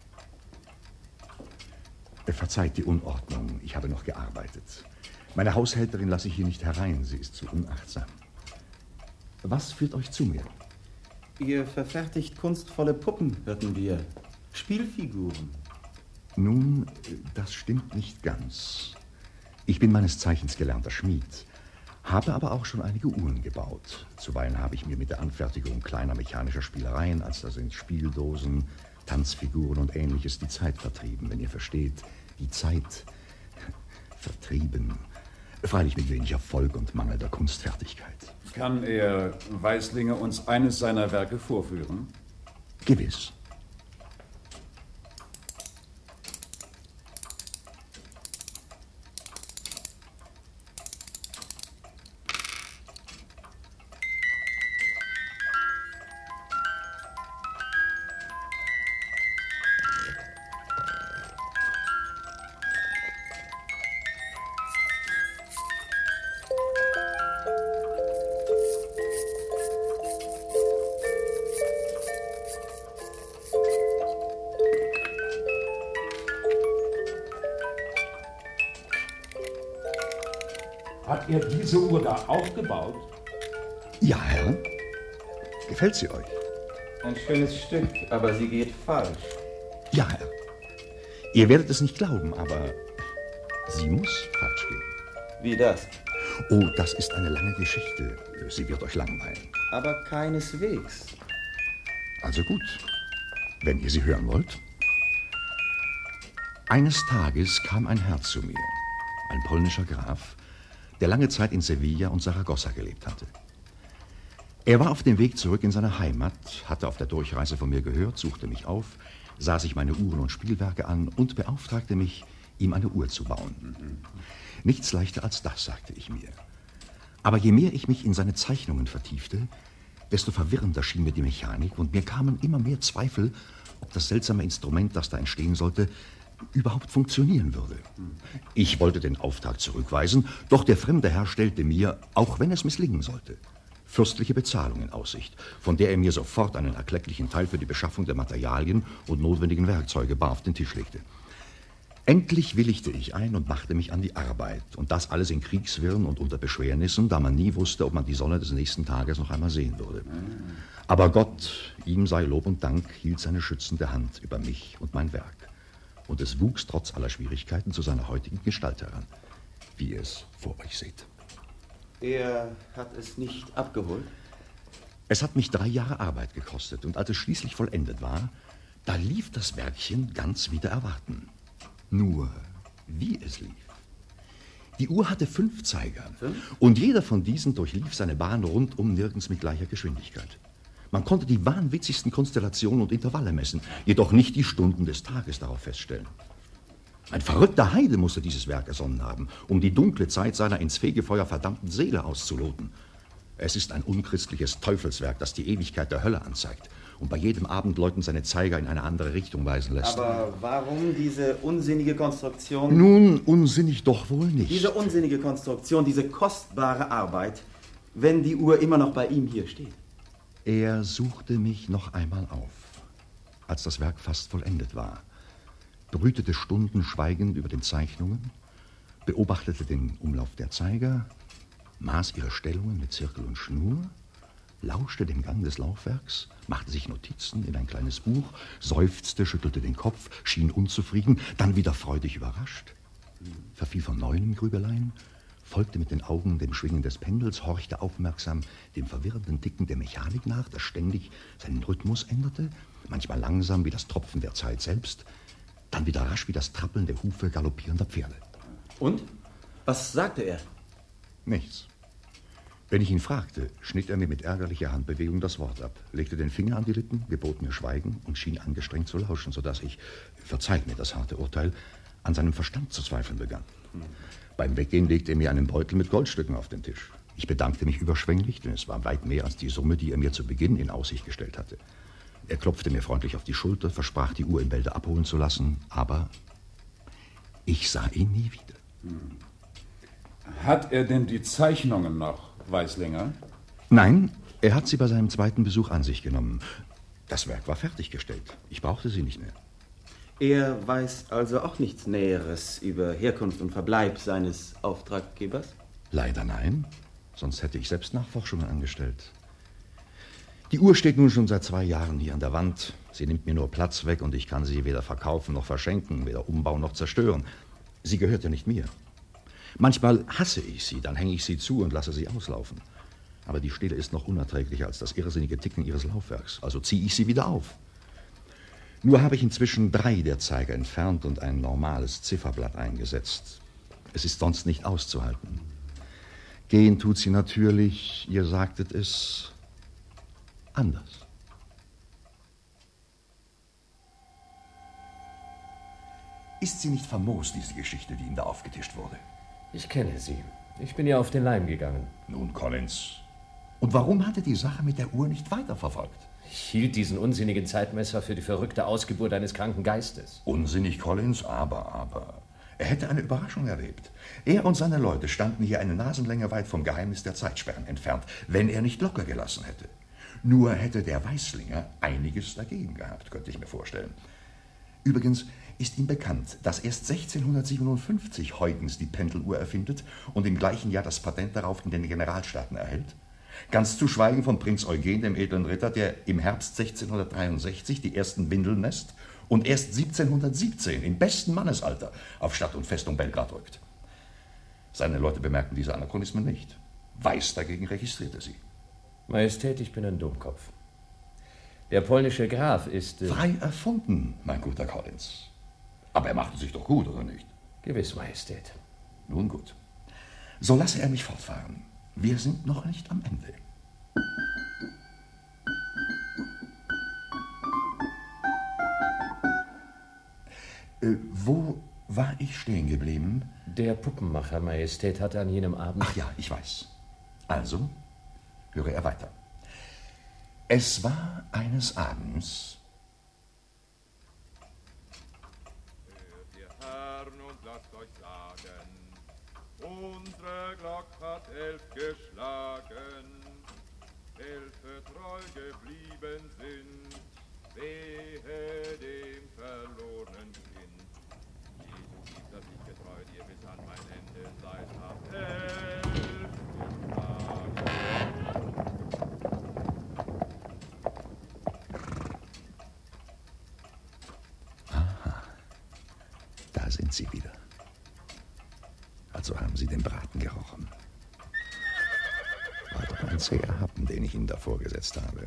Verzeiht die Unordnung, ich habe noch gearbeitet. Meine Haushälterin lasse ich hier nicht herein, sie ist zu unachtsam. Was führt euch zu mir?
Ihr verfertigt kunstvolle Puppen, hörten wir. Spielfiguren.
Nun, das stimmt nicht ganz. Ich bin meines Zeichens gelernter Schmied, habe aber auch schon einige Uhren gebaut. Zuweilen habe ich mir mit der Anfertigung kleiner mechanischer Spielereien, als das sind Spieldosen, Tanzfiguren und Ähnliches, die Zeit vertrieben, wenn ihr versteht. Die Zeit vertrieben. Freilich mit wenig Erfolg und mangelnder Kunstfertigkeit.
Kann er, Weißlinger, uns eines seiner Werke vorführen?
Gewiss.
Hat er diese Uhr da auch gebaut?
Ja, Herr. Gefällt sie euch?
Ein schönes Stück, aber sie geht falsch.
Ja, Herr. Ihr werdet es nicht glauben, aber sie muss falsch gehen.
Wie das?
Oh, das ist eine lange Geschichte. Sie wird euch langweilen.
Aber keineswegs.
Also gut, wenn ihr sie hören wollt. Eines Tages kam ein Herr zu mir, ein polnischer Graf, der lange Zeit in Sevilla und Saragossa gelebt hatte. Er war auf dem Weg zurück in seine Heimat, hatte auf der Durchreise von mir gehört, suchte mich auf, sah sich meine Uhren und Spielwerke an und beauftragte mich, ihm eine Uhr zu bauen. Mhm. Nichts leichter als das, sagte ich mir. Aber je mehr ich mich in seine Zeichnungen vertiefte, desto verwirrender schien mir die Mechanik und mir kamen immer mehr Zweifel, ob das seltsame Instrument, das da entstehen sollte, überhaupt funktionieren würde. Ich wollte den Auftrag zurückweisen, doch der fremde Herr stellte mir, auch wenn es misslingen sollte, fürstliche Bezahlung in Aussicht, von der er mir sofort einen erklecklichen Teil für die Beschaffung der Materialien und notwendigen Werkzeuge bar auf den Tisch legte. Endlich willigte ich ein und machte mich an die Arbeit, und das alles in Kriegswirren und unter Beschwernissen, da man nie wusste, ob man die Sonne des nächsten Tages noch einmal sehen würde. Aber Gott, ihm sei Lob und Dank, hielt seine schützende Hand über mich und mein Werk. Und es wuchs trotz aller Schwierigkeiten zu seiner heutigen Gestalt heran, wie ihr es vor euch seht.
Er hat es nicht abgeholt?
Es hat mich drei Jahre Arbeit gekostet, und als es schließlich vollendet war, da lief das Werkchen ganz wider Erwarten. Nur, wie es lief, Die Uhr hatte fünf Zeiger.
Fünf?
Und jeder von diesen durchlief seine Bahn rundum nirgends mit gleicher Geschwindigkeit. Man konnte die wahnwitzigsten Konstellationen und Intervalle messen, jedoch nicht die Stunden des Tages darauf feststellen. Ein verrückter Heide musste dieses Werk ersonnen haben, um die dunkle Zeit seiner ins Fegefeuer verdammten Seele auszuloten. Es ist ein unchristliches Teufelswerk, das die Ewigkeit der Hölle anzeigt und bei jedem Abendläuten seine Zeiger in eine andere Richtung weisen lässt.
Aber warum diese unsinnige Konstruktion?
Nun, unsinnig doch wohl nicht.
Diese unsinnige Konstruktion, diese kostbare Arbeit, wenn die Uhr immer noch bei ihm hier steht.
Er suchte mich noch einmal auf, als das Werk fast vollendet war, brütete stundenschweigend über den Zeichnungen, beobachtete den Umlauf der Zeiger, maß ihre Stellungen mit Zirkel und Schnur, lauschte dem Gang des Laufwerks, machte sich Notizen in ein kleines Buch, seufzte, schüttelte den Kopf, schien unzufrieden, dann wieder freudig überrascht, verfiel von neuem Grübeleien, folgte mit den Augen dem Schwingen des Pendels, horchte aufmerksam dem verwirrenden Ticken der Mechanik nach, das ständig seinen Rhythmus änderte, manchmal langsam wie das Tropfen der Zeit selbst, dann wieder rasch wie das Trappeln der Hufe galoppierender Pferde.
Und? Was sagte er?
Nichts. Wenn ich ihn fragte, schnitt er mir mit ärgerlicher Handbewegung das Wort ab, legte den Finger an die Lippen, gebot mir Schweigen und schien angestrengt zu lauschen, sodass ich, verzeiht mir das harte Urteil, an seinem Verstand zu zweifeln begann. Hm. Beim Weggehen legte er mir einen Beutel mit Goldstücken auf den Tisch. Ich bedankte mich überschwänglich, denn es war weit mehr als die Summe, die er mir zu Beginn in Aussicht gestellt hatte. Er klopfte mir freundlich auf die Schulter, versprach, die Uhr im Bälde abholen zu lassen, aber ich sah ihn nie wieder.
Hm. Hat er denn die Zeichnungen noch, Weißlinger?
Nein, er hat sie bei seinem zweiten Besuch an sich genommen. Das Werk war fertiggestellt. Ich brauchte sie nicht mehr.
Er weiß also auch nichts Näheres über Herkunft und Verbleib seines Auftraggebers?
Leider nein, sonst hätte ich selbst Nachforschungen angestellt. Die Uhr steht nun schon seit zwei Jahren hier an der Wand. Sie nimmt mir nur Platz weg und ich kann sie weder verkaufen noch verschenken, weder umbauen noch zerstören. Sie gehört ja nicht mir. Manchmal hasse ich sie, dann hänge ich sie zu und lasse sie auslaufen. Aber die Stille ist noch unerträglicher als das irrsinnige Ticken ihres Laufwerks, also ziehe ich sie wieder auf. Nur habe ich inzwischen drei der Zeiger entfernt und ein normales Zifferblatt eingesetzt. Es ist sonst nicht auszuhalten. Gehen tut sie natürlich, ihr sagtet es, anders. Ist sie nicht famos, diese Geschichte, die Ihnen da aufgetischt wurde?
Ich kenne sie. Ich bin ihr auf den Leim gegangen.
Nun, Collins. Und warum hat er die Sache mit der Uhr nicht weiterverfolgt?
Ich hielt diesen unsinnigen Zeitmesser für die verrückte Ausgeburt eines kranken Geistes.
Unsinnig, Collins, aber, aber... Er hätte eine Überraschung erlebt. Er und seine Leute standen hier eine Nasenlänge weit vom Geheimnis der Zeitsperren entfernt, wenn er nicht locker gelassen hätte. Nur hätte der Weißlinger einiges dagegen gehabt, könnte ich mir vorstellen. Übrigens ist ihm bekannt, dass erst sechzehnhundertsiebenundfünfzig Huygens die Pendeluhr erfindet und im gleichen Jahr das Patent darauf in den Generalstaaten erhält. Ganz zu schweigen von Prinz Eugen, dem edlen Ritter, der im Herbst sechzehnhundertdreiundsechzig die ersten Windeln nässt und erst siebzehnhundertsiebzehn im besten Mannesalter auf Stadt und Festung Belgrad rückt. Seine Leute bemerkten diese Anachronismen nicht. Weiß dagegen registrierte sie.
Majestät, ich bin ein Dummkopf. Der polnische Graf ist... Äh
Frei erfunden, mein guter Collins. Aber er machte sich doch gut, oder nicht?
Gewiss, Majestät.
Nun gut. So lasse er mich fortfahren. Wir sind noch nicht am Ende. Äh, wo war ich stehen geblieben?
Der Puppenmacher, Majestät, hatte an jenem Abend...
Ach ja, ich weiß. Also, höre er weiter. Es war eines Abends...
Hört ihr Herren und lasst euch sagen, unsere Glock hat elf geschlagen, elfe treu geblieben sind, wehe dem verlorenen Kind. Jesus gibt, dass ich getreu dir bis an mein Ende seid, habt elf geschlagen.
Aha, da sind Sie wieder. Also haben Sie den Braten gerochen. War doch ein zäher Happen, den ich Ihnen da vorgesetzt habe.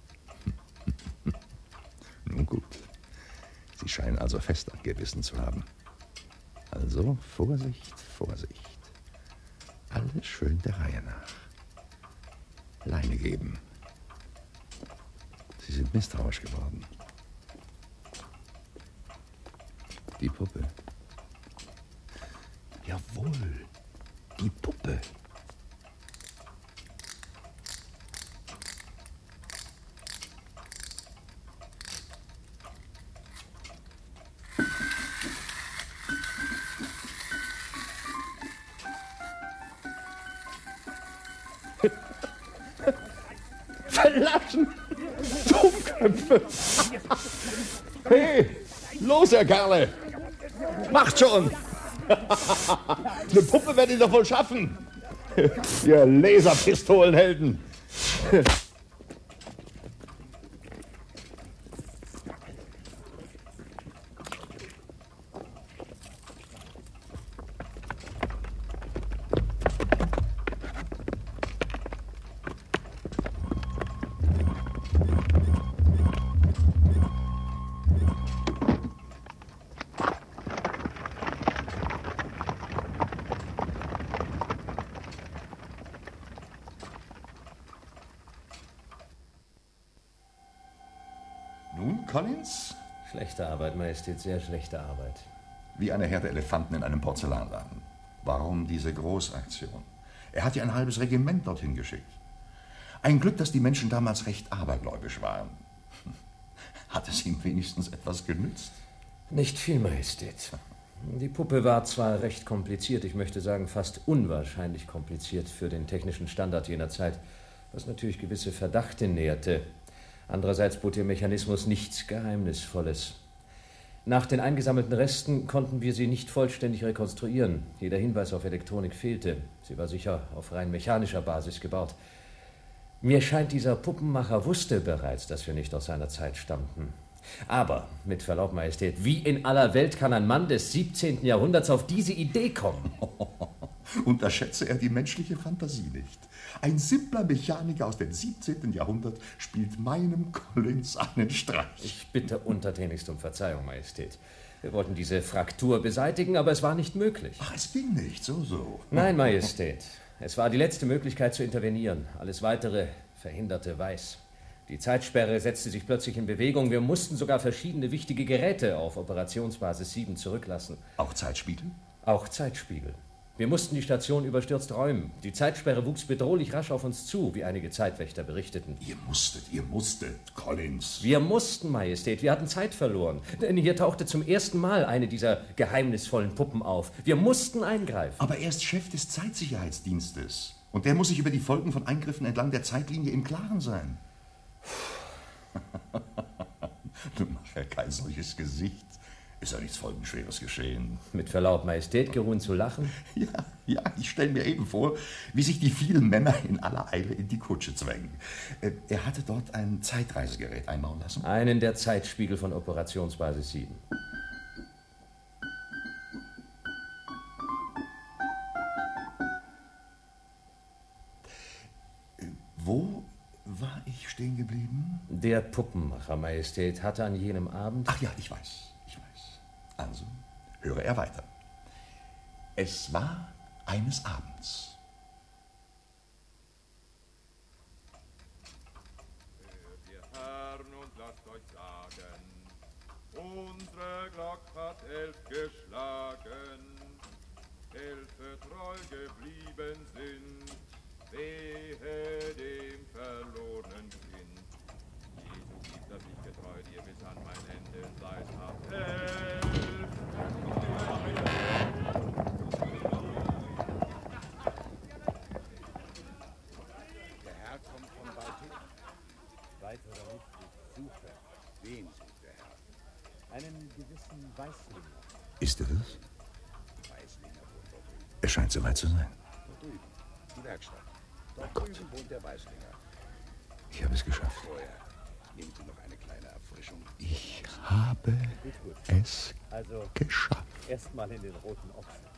Nun gut. Sie scheinen also fest angebissen zu haben. Also Vorsicht, Vorsicht. Alles schön der Reihe nach. Leine geben. Sie sind misstrauisch geworden. Die Puppe. Jawohl, die Puppe.
Verlaschen! Dummköpfe! Hey, los, Herr Kerle! Macht schon! Eine Puppe werdet ihr doch wohl schaffen! Ihr Laserpistolenhelden!
Nun, Collins?
Schlechte Arbeit, Majestät, sehr schlechte Arbeit.
Wie eine Herde Elefanten in einem Porzellanladen. Warum diese Großaktion? Er hat ja ein halbes Regiment dorthin geschickt. Ein Glück, dass die Menschen damals recht abergläubisch waren. Hat es ihm wenigstens etwas genützt?
Nicht viel, Majestät. Die Puppe war zwar recht kompliziert, ich möchte sagen fast unwahrscheinlich kompliziert für den technischen Standard jener Zeit, was natürlich gewisse Verdachte nährte. Andererseits bot ihr Mechanismus nichts Geheimnisvolles. Nach den eingesammelten Resten konnten wir sie nicht vollständig rekonstruieren. Jeder Hinweis auf Elektronik fehlte. Sie war sicher auf rein mechanischer Basis gebaut. Mir scheint, dieser Puppenmacher wusste bereits, dass wir nicht aus seiner Zeit stammten. Aber, mit Verlaub, Majestät, wie in aller Welt kann ein Mann des siebzehnten Jahrhunderts auf diese Idee kommen?
Unterschätze er die menschliche Fantasie nicht. Ein simpler Mechaniker aus dem siebzehnten Jahrhundert spielt meinem Collins einen Streich.
Ich bitte untertänigst um Verzeihung, Majestät. Wir wollten diese Fraktur beseitigen, aber es war nicht möglich.
Ach, es ging nicht, so, so.
Nein, Majestät. Es war die letzte Möglichkeit zu intervenieren. Alles Weitere verhinderte Weiß. Die Zeitsperre setzte sich plötzlich in Bewegung. Wir mussten sogar verschiedene wichtige Geräte auf Operationsbasis sieben zurücklassen.
Auch Zeitspiegel?
Auch Zeitspiegel. Wir mussten die Station überstürzt räumen. Die Zeitsperre wuchs bedrohlich rasch auf uns zu, wie einige Zeitwächter berichteten.
Ihr musstet, ihr musstet, Collins.
Wir mussten, Majestät. Wir hatten Zeit verloren. Denn hier tauchte zum ersten Mal eine dieser geheimnisvollen Puppen auf. Wir mussten eingreifen.
Aber er ist Chef des Zeitsicherheitsdienstes. Und der muss sich über die Folgen von Eingriffen entlang der Zeitlinie im Klaren sein. Du mach ja kein solches Gesicht. Ist ja nichts Folgenschweres geschehen.
Mit Verlaub, Majestät, geruhen zu lachen?
Ja, ja, ich stelle mir eben vor, wie sich die vielen Männer in aller Eile in die Kutsche zwängen. Er hatte dort ein Zeitreisegerät einbauen lassen.
Einen der Zeitspiegel von Operationsbasis sieben.
Wo war ich stehen geblieben?
Der Puppenmacher, Majestät, hatte an jenem Abend...
Ach ja, ich weiß, ich weiß. Also, höre er weiter. Es war eines Abends.
Hört ihr Herren und lasst euch sagen, unsere Glock hat elf geschlagen, elfe treu geblieben sind. Wehe dem verlorenen Kind. Jesu gibt er sich getreu, dir bis an mein Ende seid habt elf.
Der Herr kommt von weit hin. Weit oder nicht, ich suche. Wen sucht der Herr? Einen gewissen Weißlinger.
Ist er das?
Weißlinger wohnt dort drüben.
Er scheint soweit zu sein.
Dort drüben, die Werkstatt. Dort
Gott.
drüben wohnt der Weißlinger.
Ich habe es geschafft.
Vorher nehmen Sie noch eine kleine Erfrischung.
Ich habe
Gut, gut.
es
Also,
geschafft.
erstmal in den roten Ochsen.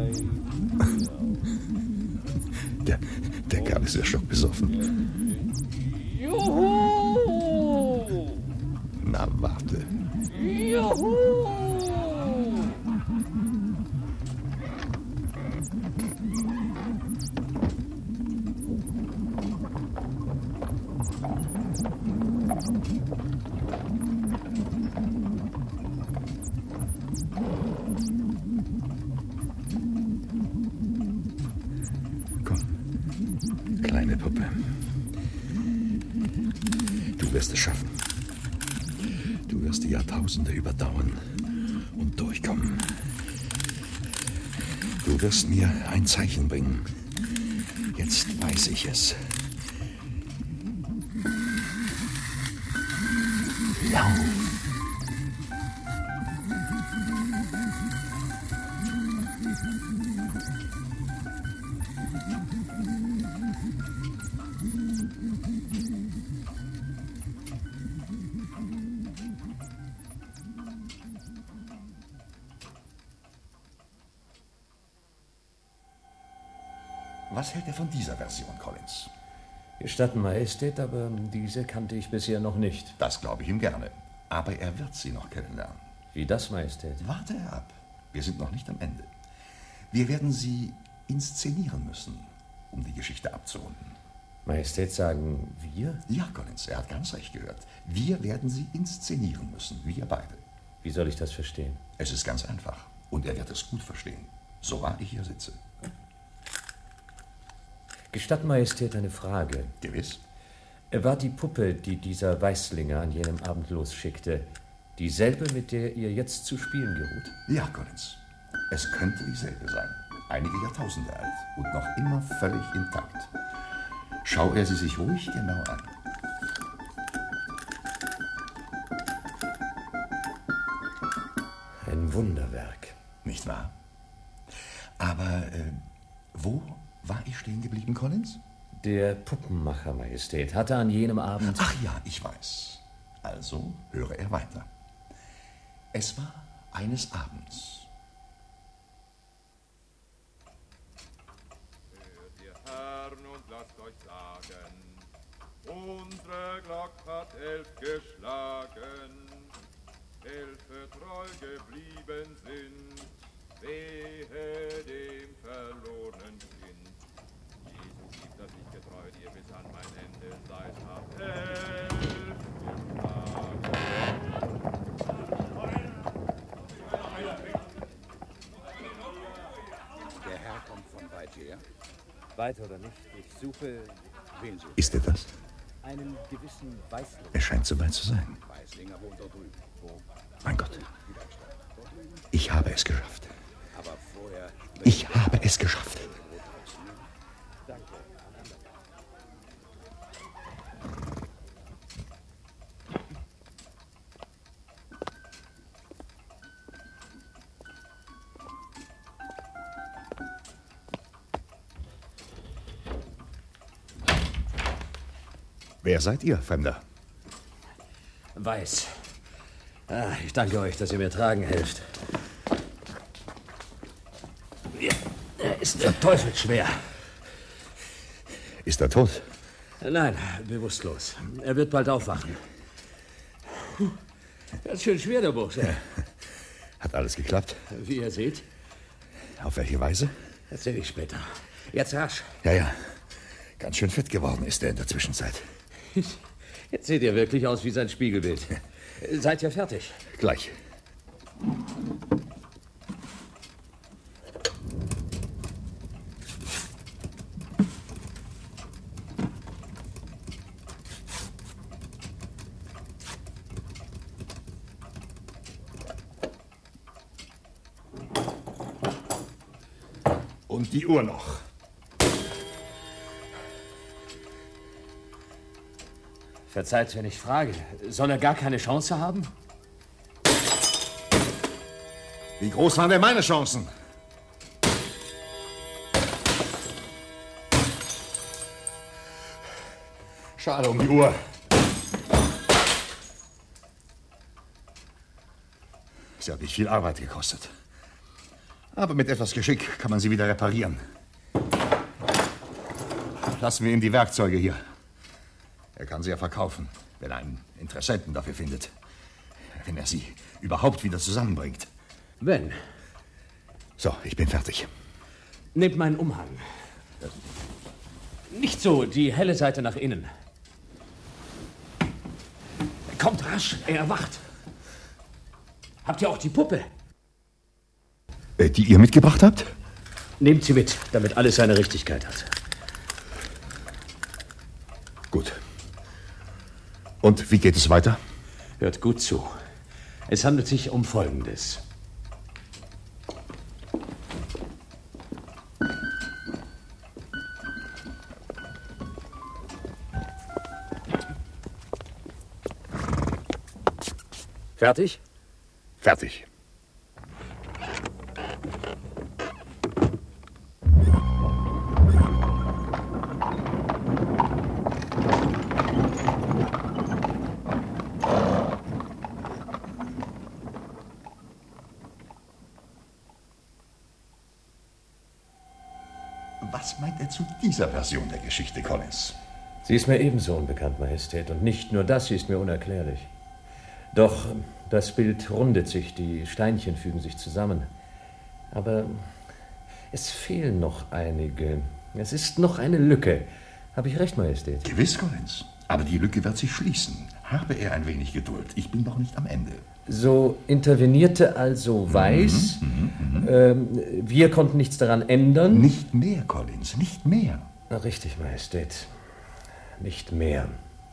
Der, der Kerl ist ja stockbesoffen.
Juhu!
Na, warte.
Juhu!
Kleine Puppe. Du wirst es schaffen. Du wirst die Jahrtausende überdauern und durchkommen. Du wirst mir ein Zeichen bringen. Jetzt weiß ich es. Lauf. Was hält er von dieser Version, Collins?
Gestatten, Majestät, aber diese kannte ich bisher noch nicht.
Das glaube ich ihm gerne. Aber er wird sie noch kennenlernen.
Wie das, Majestät?
Warte ab. Wir sind noch nicht am Ende. Wir werden sie inszenieren müssen, um die Geschichte abzurunden.
Majestät, sagen wir?
Ja, Collins, er hat ganz recht gehört. Wir werden sie inszenieren müssen, wir beide.
Wie soll ich das verstehen?
Es ist ganz einfach. Und er wird es gut verstehen, so wahr ich hier sitze.
Gestatten, Majestät, eine Frage.
Gewiss.
War die Puppe, die dieser Weißlinger an jenem Abend losschickte, dieselbe, mit der ihr jetzt zu spielen geruht?
Ja, Collins. Es könnte dieselbe sein. Einige Jahrtausende alt und noch immer völlig intakt. Schau er sie sich ruhig genau an.
Ein Wunderwerk.
Nicht wahr? Aber äh, wo war ich stehen geblieben, Collins?
Der Puppenmacher, Majestät, hatte an jenem Abend...
Ach ja, ich weiß. Also höre er weiter. Es war eines Abends.
Hört ihr Herren und lasst euch sagen, unsere Glock hat elf geschlagen, elfe treu geblieben sind, wehe dem verlorenen Kind. Jesus gibt das nicht getreu, ihr bis an mein Ende seid, habt elf
Der Herr kommt von weit her.
Weit oder nicht? Ich suche...
Wen sucht
Ist er das?
einen gewissen Weißlinger?
Er scheint so weit zu sein.
Weißlinger wohnt dort drüben. Wo?
Mein Gott. Ich habe es geschafft.
Aber vorher...
Ich habe es geschafft.
Danke.
Wer seid ihr, Fremder?
Weiß. Ah, ich danke euch, dass ihr mir tragen helft. Ja, er ist teufelsschwer.
Ist er tot?
Nein, bewusstlos. Er wird bald aufwachen. Puh, ganz schön schwer, der Bursche.
Ja. Hat alles geklappt?
Wie ihr seht.
Auf welche Weise?
Erzähl ich später. Jetzt rasch.
Ja, ja. Ganz schön fett geworden ist er in der Zwischenzeit.
Jetzt seht ihr wirklich aus wie sein Spiegelbild. Seid ihr fertig?
Gleich. Und die Uhr noch.
Verzeiht, wenn ich frage. Soll er gar keine Chance haben?
Wie groß waren denn meine Chancen? Schade um die Uhr. Sie hat mich viel Arbeit gekostet. Aber mit etwas Geschick kann man sie wieder reparieren. Lassen wir ihm die Werkzeuge hier. Er kann sie ja verkaufen, wenn er einen Interessenten dafür findet. Wenn er sie überhaupt wieder zusammenbringt.
Wenn.
So, ich bin fertig.
Nehmt meinen Umhang. Nicht so, die helle Seite nach innen. Kommt rasch, er erwacht. Habt ihr auch die Puppe?
Äh, die ihr mitgebracht habt?
Nehmt sie mit, damit alles seine Richtigkeit hat.
Gut. Und wie geht es weiter?
Hört gut zu. Es handelt sich um Folgendes. Fertig?
Fertig. Was meint er zu dieser Version der Geschichte, Collins?
Sie ist mir ebenso unbekannt, Majestät. Und nicht nur das, sie ist mir unerklärlich. Doch das Bild rundet sich, die Steinchen fügen sich zusammen. Aber es fehlen noch einige. Es ist noch eine Lücke. Habe ich recht, Majestät?
Gewiss, Collins. Aber die Lücke wird sich schließen. Habe er ein wenig Geduld. Ich bin noch nicht am Ende.
So intervenierte also Weiß.
Mhm, mhm,
ähm, wir konnten nichts daran ändern.
Nicht mehr, Collins, nicht mehr.
Na, richtig, Majestät. Nicht mehr.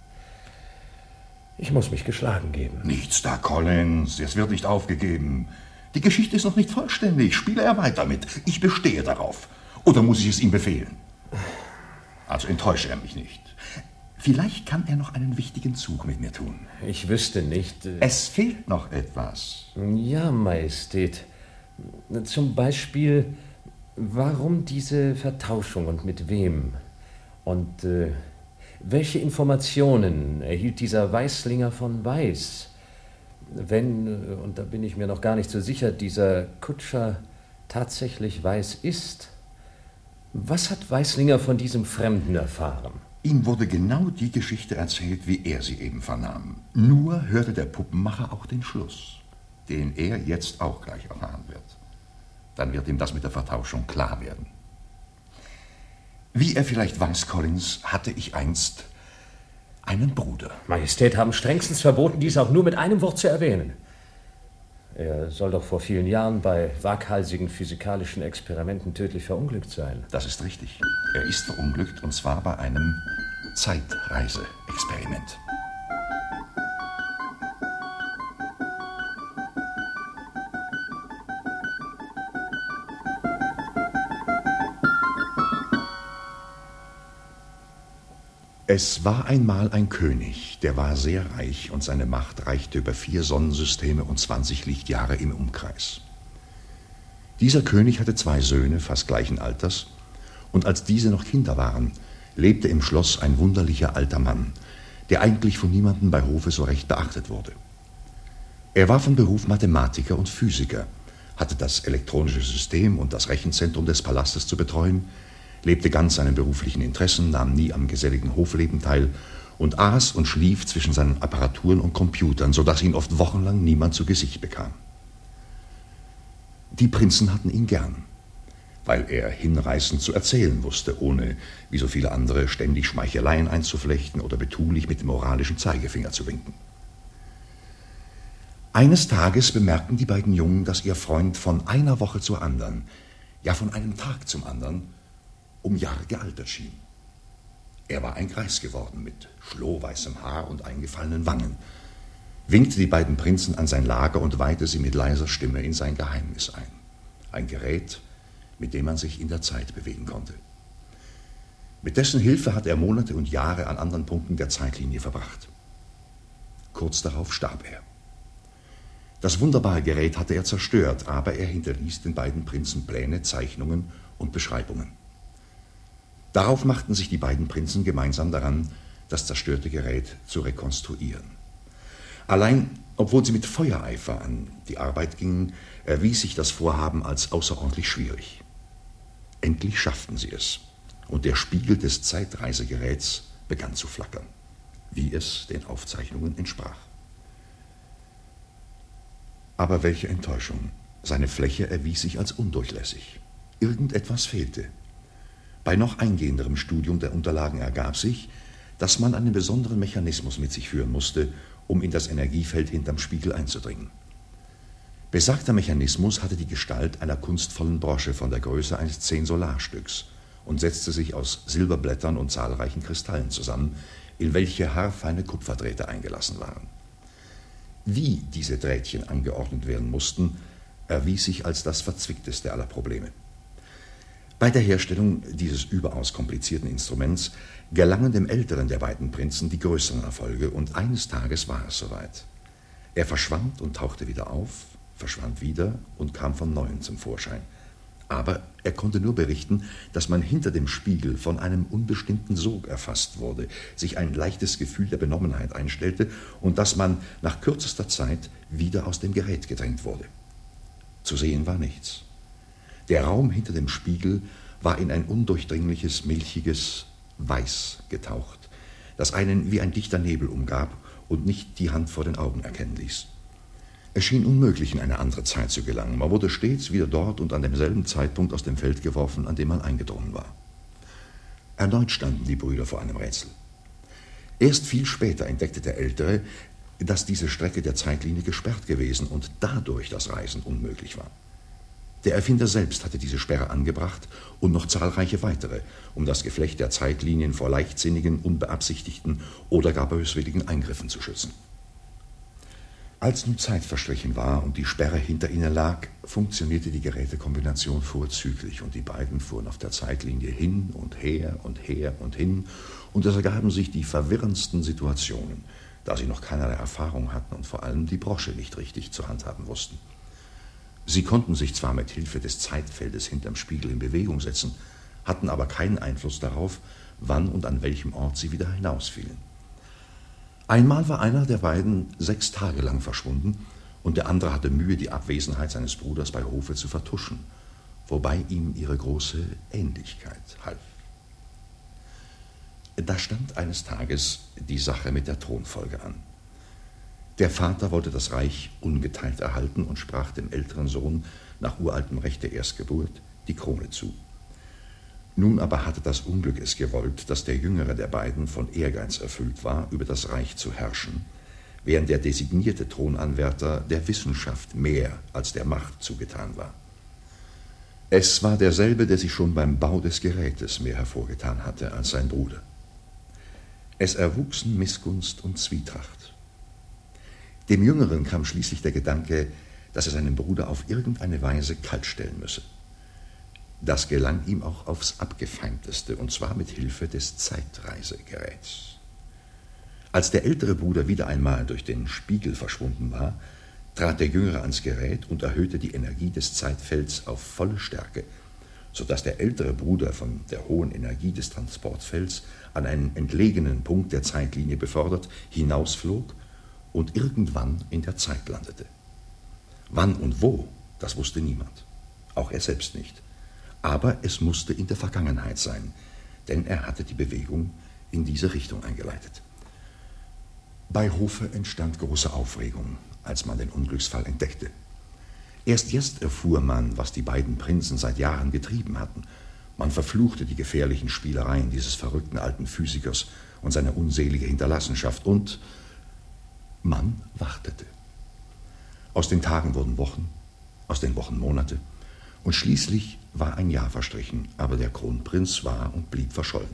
Ich muss mich geschlagen geben.
Nichts da, Collins. Es wird nicht aufgegeben. Die Geschichte ist noch nicht vollständig. Spiele er weiter mit. Ich bestehe darauf. Oder muss ich es ihm befehlen? Also enttäusche er mich nicht. Vielleicht kann er noch einen wichtigen Zug mit mir tun.
Ich wüsste nicht. Äh
es fehlt noch etwas.
Ja, Majestät. Zum Beispiel, warum diese Vertauschung und mit wem? Und äh, welche Informationen erhielt dieser Weißlinger von Weiß? Wenn, und da bin ich mir noch gar nicht so sicher, dieser Kutscher tatsächlich Weiß ist. Was hat Weißlinger von diesem Fremden erfahren?
Ihm wurde genau die Geschichte erzählt, wie er sie eben vernahm. Nur hörte der Puppenmacher auch den Schluss, den er jetzt auch gleich erfahren wird. Dann wird ihm das mit der Vertauschung klar werden. Wie er vielleicht weiß, Collins, hatte ich einst einen Bruder.
Majestät haben strengstens verboten, dies auch nur mit einem Wort zu erwähnen. Er soll doch vor vielen Jahren bei waghalsigen physikalischen Experimenten tödlich verunglückt sein.
Das ist richtig. Er ist verunglückt, und zwar bei einem Zeitreise-Experiment. Es war einmal ein König, der war sehr reich und seine Macht reichte über vier Sonnensysteme und zwanzig Lichtjahre im Umkreis. Dieser König hatte zwei Söhne fast gleichen Alters, und als diese noch Kinder waren, lebte im Schloss ein wunderlicher alter Mann, der eigentlich von niemandem bei Hofe so recht beachtet wurde. Er war von Beruf Mathematiker und Physiker, hatte das elektronische System und das Rechenzentrum des Palastes zu betreuen, lebte ganz seinen beruflichen Interessen, nahm nie am geselligen Hofleben teil und aß und schlief zwischen seinen Apparaturen und Computern, sodass ihn oft wochenlang niemand zu Gesicht bekam. Die Prinzen hatten ihn gern, weil er hinreißend zu erzählen wusste, ohne, wie so viele andere, ständig Schmeicheleien einzuflechten oder betulich mit dem moralischen Zeigefinger zu winken. Eines Tages bemerkten die beiden Jungen, dass ihr Freund von einer Woche zur anderen, ja von einem Tag zum anderen, um Jahre gealtert schien. Er war ein Greis geworden mit schlohweißem Haar und eingefallenen Wangen, winkte die beiden Prinzen an sein Lager und weihte sie mit leiser Stimme in sein Geheimnis ein. Ein Gerät, mit dem man sich in der Zeit bewegen konnte. Mit dessen Hilfe hat er Monate und Jahre an anderen Punkten der Zeitlinie verbracht. Kurz darauf starb er. Das wunderbare Gerät hatte er zerstört, aber er hinterließ den beiden Prinzen Pläne, Zeichnungen und Beschreibungen. Darauf machten sich die beiden Prinzen gemeinsam daran, das zerstörte Gerät zu rekonstruieren. Allein Obwohl sie mit Feuereifer an die Arbeit gingen, erwies sich das Vorhaben als außerordentlich schwierig. Endlich schafften sie es, und der Spiegel des Zeitreisegeräts begann zu flackern, wie es den Aufzeichnungen entsprach. Aber welche Enttäuschung! Seine Fläche erwies sich als undurchlässig. Irgendetwas fehlte. Bei noch eingehenderem Studium der Unterlagen ergab sich, dass man einen besonderen Mechanismus mit sich führen musste, um in das Energiefeld hinterm Spiegel einzudringen. Besagter Mechanismus hatte die Gestalt einer kunstvollen Brosche von der Größe eines Zehn-Solarstücks und setzte sich aus Silberblättern und zahlreichen Kristallen zusammen, in welche haarfeine Kupferdrähte eingelassen waren. Wie diese Drähtchen angeordnet werden mussten, erwies sich als das verzwickteste aller Probleme. Bei der Herstellung dieses überaus komplizierten Instruments gelangen dem älteren der beiden Prinzen die größeren Erfolge, und eines Tages war es soweit. Er verschwand und tauchte wieder auf, verschwand wieder und kam von Neuem zum Vorschein. Aber er konnte nur berichten, dass man hinter dem Spiegel von einem unbestimmten Sog erfasst wurde, sich ein leichtes Gefühl der Benommenheit einstellte und dass man nach kürzester Zeit wieder aus dem Gerät gedrängt wurde. Zu sehen war nichts. Der Raum hinter dem Spiegel war in ein undurchdringliches, milchiges Weiß getaucht, das einen wie ein dichter Nebel umgab und nicht die Hand vor den Augen erkennen ließ. Es schien unmöglich, in eine andere Zeit zu gelangen. Man wurde stets wieder dort und an demselben Zeitpunkt aus dem Feld geworfen, an dem man eingedrungen war. Erneut standen die Brüder vor einem Rätsel. Erst viel später entdeckte der Ältere, dass diese Strecke der Zeitlinie gesperrt gewesen und dadurch das Reisen unmöglich war. Der Erfinder selbst hatte diese Sperre angebracht und noch zahlreiche weitere, um das Geflecht der Zeitlinien vor leichtsinnigen, unbeabsichtigten oder gar böswilligen Eingriffen zu schützen. Als nun Zeit verstrichen war und die Sperre hinter ihnen lag, funktionierte die Gerätekombination vorzüglich und die beiden fuhren auf der Zeitlinie hin und her und her und hin und es ergaben sich die verwirrendsten Situationen, da sie noch keinerlei Erfahrung hatten und vor allem die Brosche nicht richtig zu handhaben wussten. Sie konnten sich zwar mit Hilfe des Zeitfeldes hinterm Spiegel in Bewegung setzen, hatten aber keinen Einfluss darauf, wann und an welchem Ort sie wieder hinausfielen. Einmal war einer der beiden sechs Tage lang verschwunden und der andere hatte Mühe, die Abwesenheit seines Bruders bei Hofe zu vertuschen, wobei ihm ihre große Ähnlichkeit half. Da stand eines Tages die Sache mit der Thronfolge an. Der Vater wollte das Reich ungeteilt erhalten und sprach dem älteren Sohn nach uraltem Recht der Erstgeburt die Krone zu. Nun aber hatte das Unglück es gewollt, dass der jüngere der beiden von Ehrgeiz erfüllt war, über das Reich zu herrschen, während der designierte Thronanwärter der Wissenschaft mehr als der Macht zugetan war. Es war derselbe, der sich schon beim Bau des Gerätes mehr hervorgetan hatte als sein Bruder. Es erwuchsen Missgunst und Zwietracht. Dem Jüngeren kam schließlich der Gedanke, dass er seinen Bruder auf irgendeine Weise kaltstellen müsse. Das gelang ihm auch aufs Abgefeimteste, und zwar mit Hilfe des Zeitreisegeräts. Als der ältere Bruder wieder einmal durch den Spiegel verschwunden war, trat der Jüngere ans Gerät und erhöhte die Energie des Zeitfelds auf volle Stärke, sodass der ältere Bruder von der hohen Energie des Transportfelds an einen entlegenen Punkt der Zeitlinie befördert, hinausflog und irgendwann in der Zeit landete. Wann und wo, das wusste niemand, auch er selbst nicht. Aber es musste in der Vergangenheit sein, denn er hatte die Bewegung in diese Richtung eingeleitet. Bei Hofe entstand große Aufregung, als man den Unglücksfall entdeckte. Erst jetzt erfuhr man, was die beiden Prinzen seit Jahren getrieben hatten. Man verfluchte die gefährlichen Spielereien dieses verrückten alten Physikers und seine unselige Hinterlassenschaft und man wartete. Aus den Tagen wurden Wochen, aus den Wochen Monate und schließlich war ein Jahr verstrichen, aber der Kronprinz war und blieb verschollen.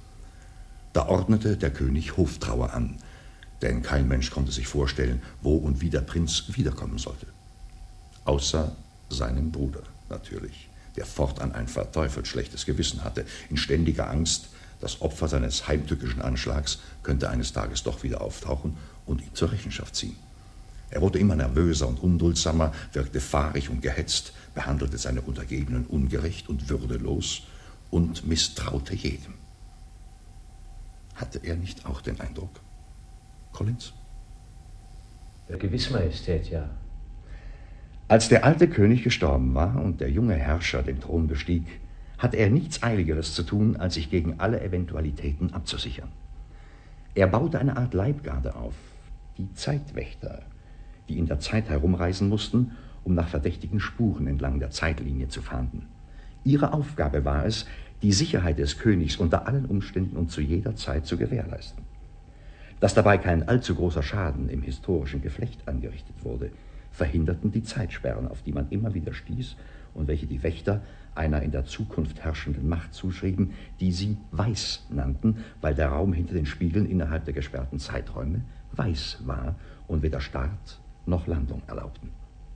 Da ordnete der König Hoftrauer an, denn kein Mensch konnte sich vorstellen, wo und wie der Prinz wiederkommen sollte. Außer seinem Bruder natürlich, der fortan ein verteufelt schlechtes Gewissen hatte, in ständiger Angst, das Opfer seines heimtückischen Anschlags könnte eines Tages doch wieder auftauchen und ihn zur Rechenschaft ziehen. Er wurde immer nervöser und unduldsamer, wirkte fahrig und gehetzt, behandelte seine Untergebenen ungerecht und würdelos und misstraute jedem. Hatte er nicht auch den Eindruck, Collins?
Gewiss, Majestät, ja.
Als der alte König gestorben war und der junge Herrscher den Thron bestieg, hatte er nichts Eiligeres zu tun, als sich gegen alle Eventualitäten abzusichern. Er baute eine Art Leibgarde auf, die Zeitwächter, die in der Zeit herumreisen mussten, um nach verdächtigen Spuren entlang der Zeitlinie zu fahnden. Ihre Aufgabe war es, die Sicherheit des Königs unter allen Umständen und zu jeder Zeit zu gewährleisten. Dass dabei kein allzu großer Schaden im historischen Geflecht angerichtet wurde, verhinderten die Zeitsperren, auf die man immer wieder stieß und welche die Wächter einer in der Zukunft herrschenden Macht zuschrieben, die sie weiß nannten, weil der Raum hinter den Spiegeln innerhalb der gesperrten Zeiträume weiß war und weder Start noch Landung erlaubten.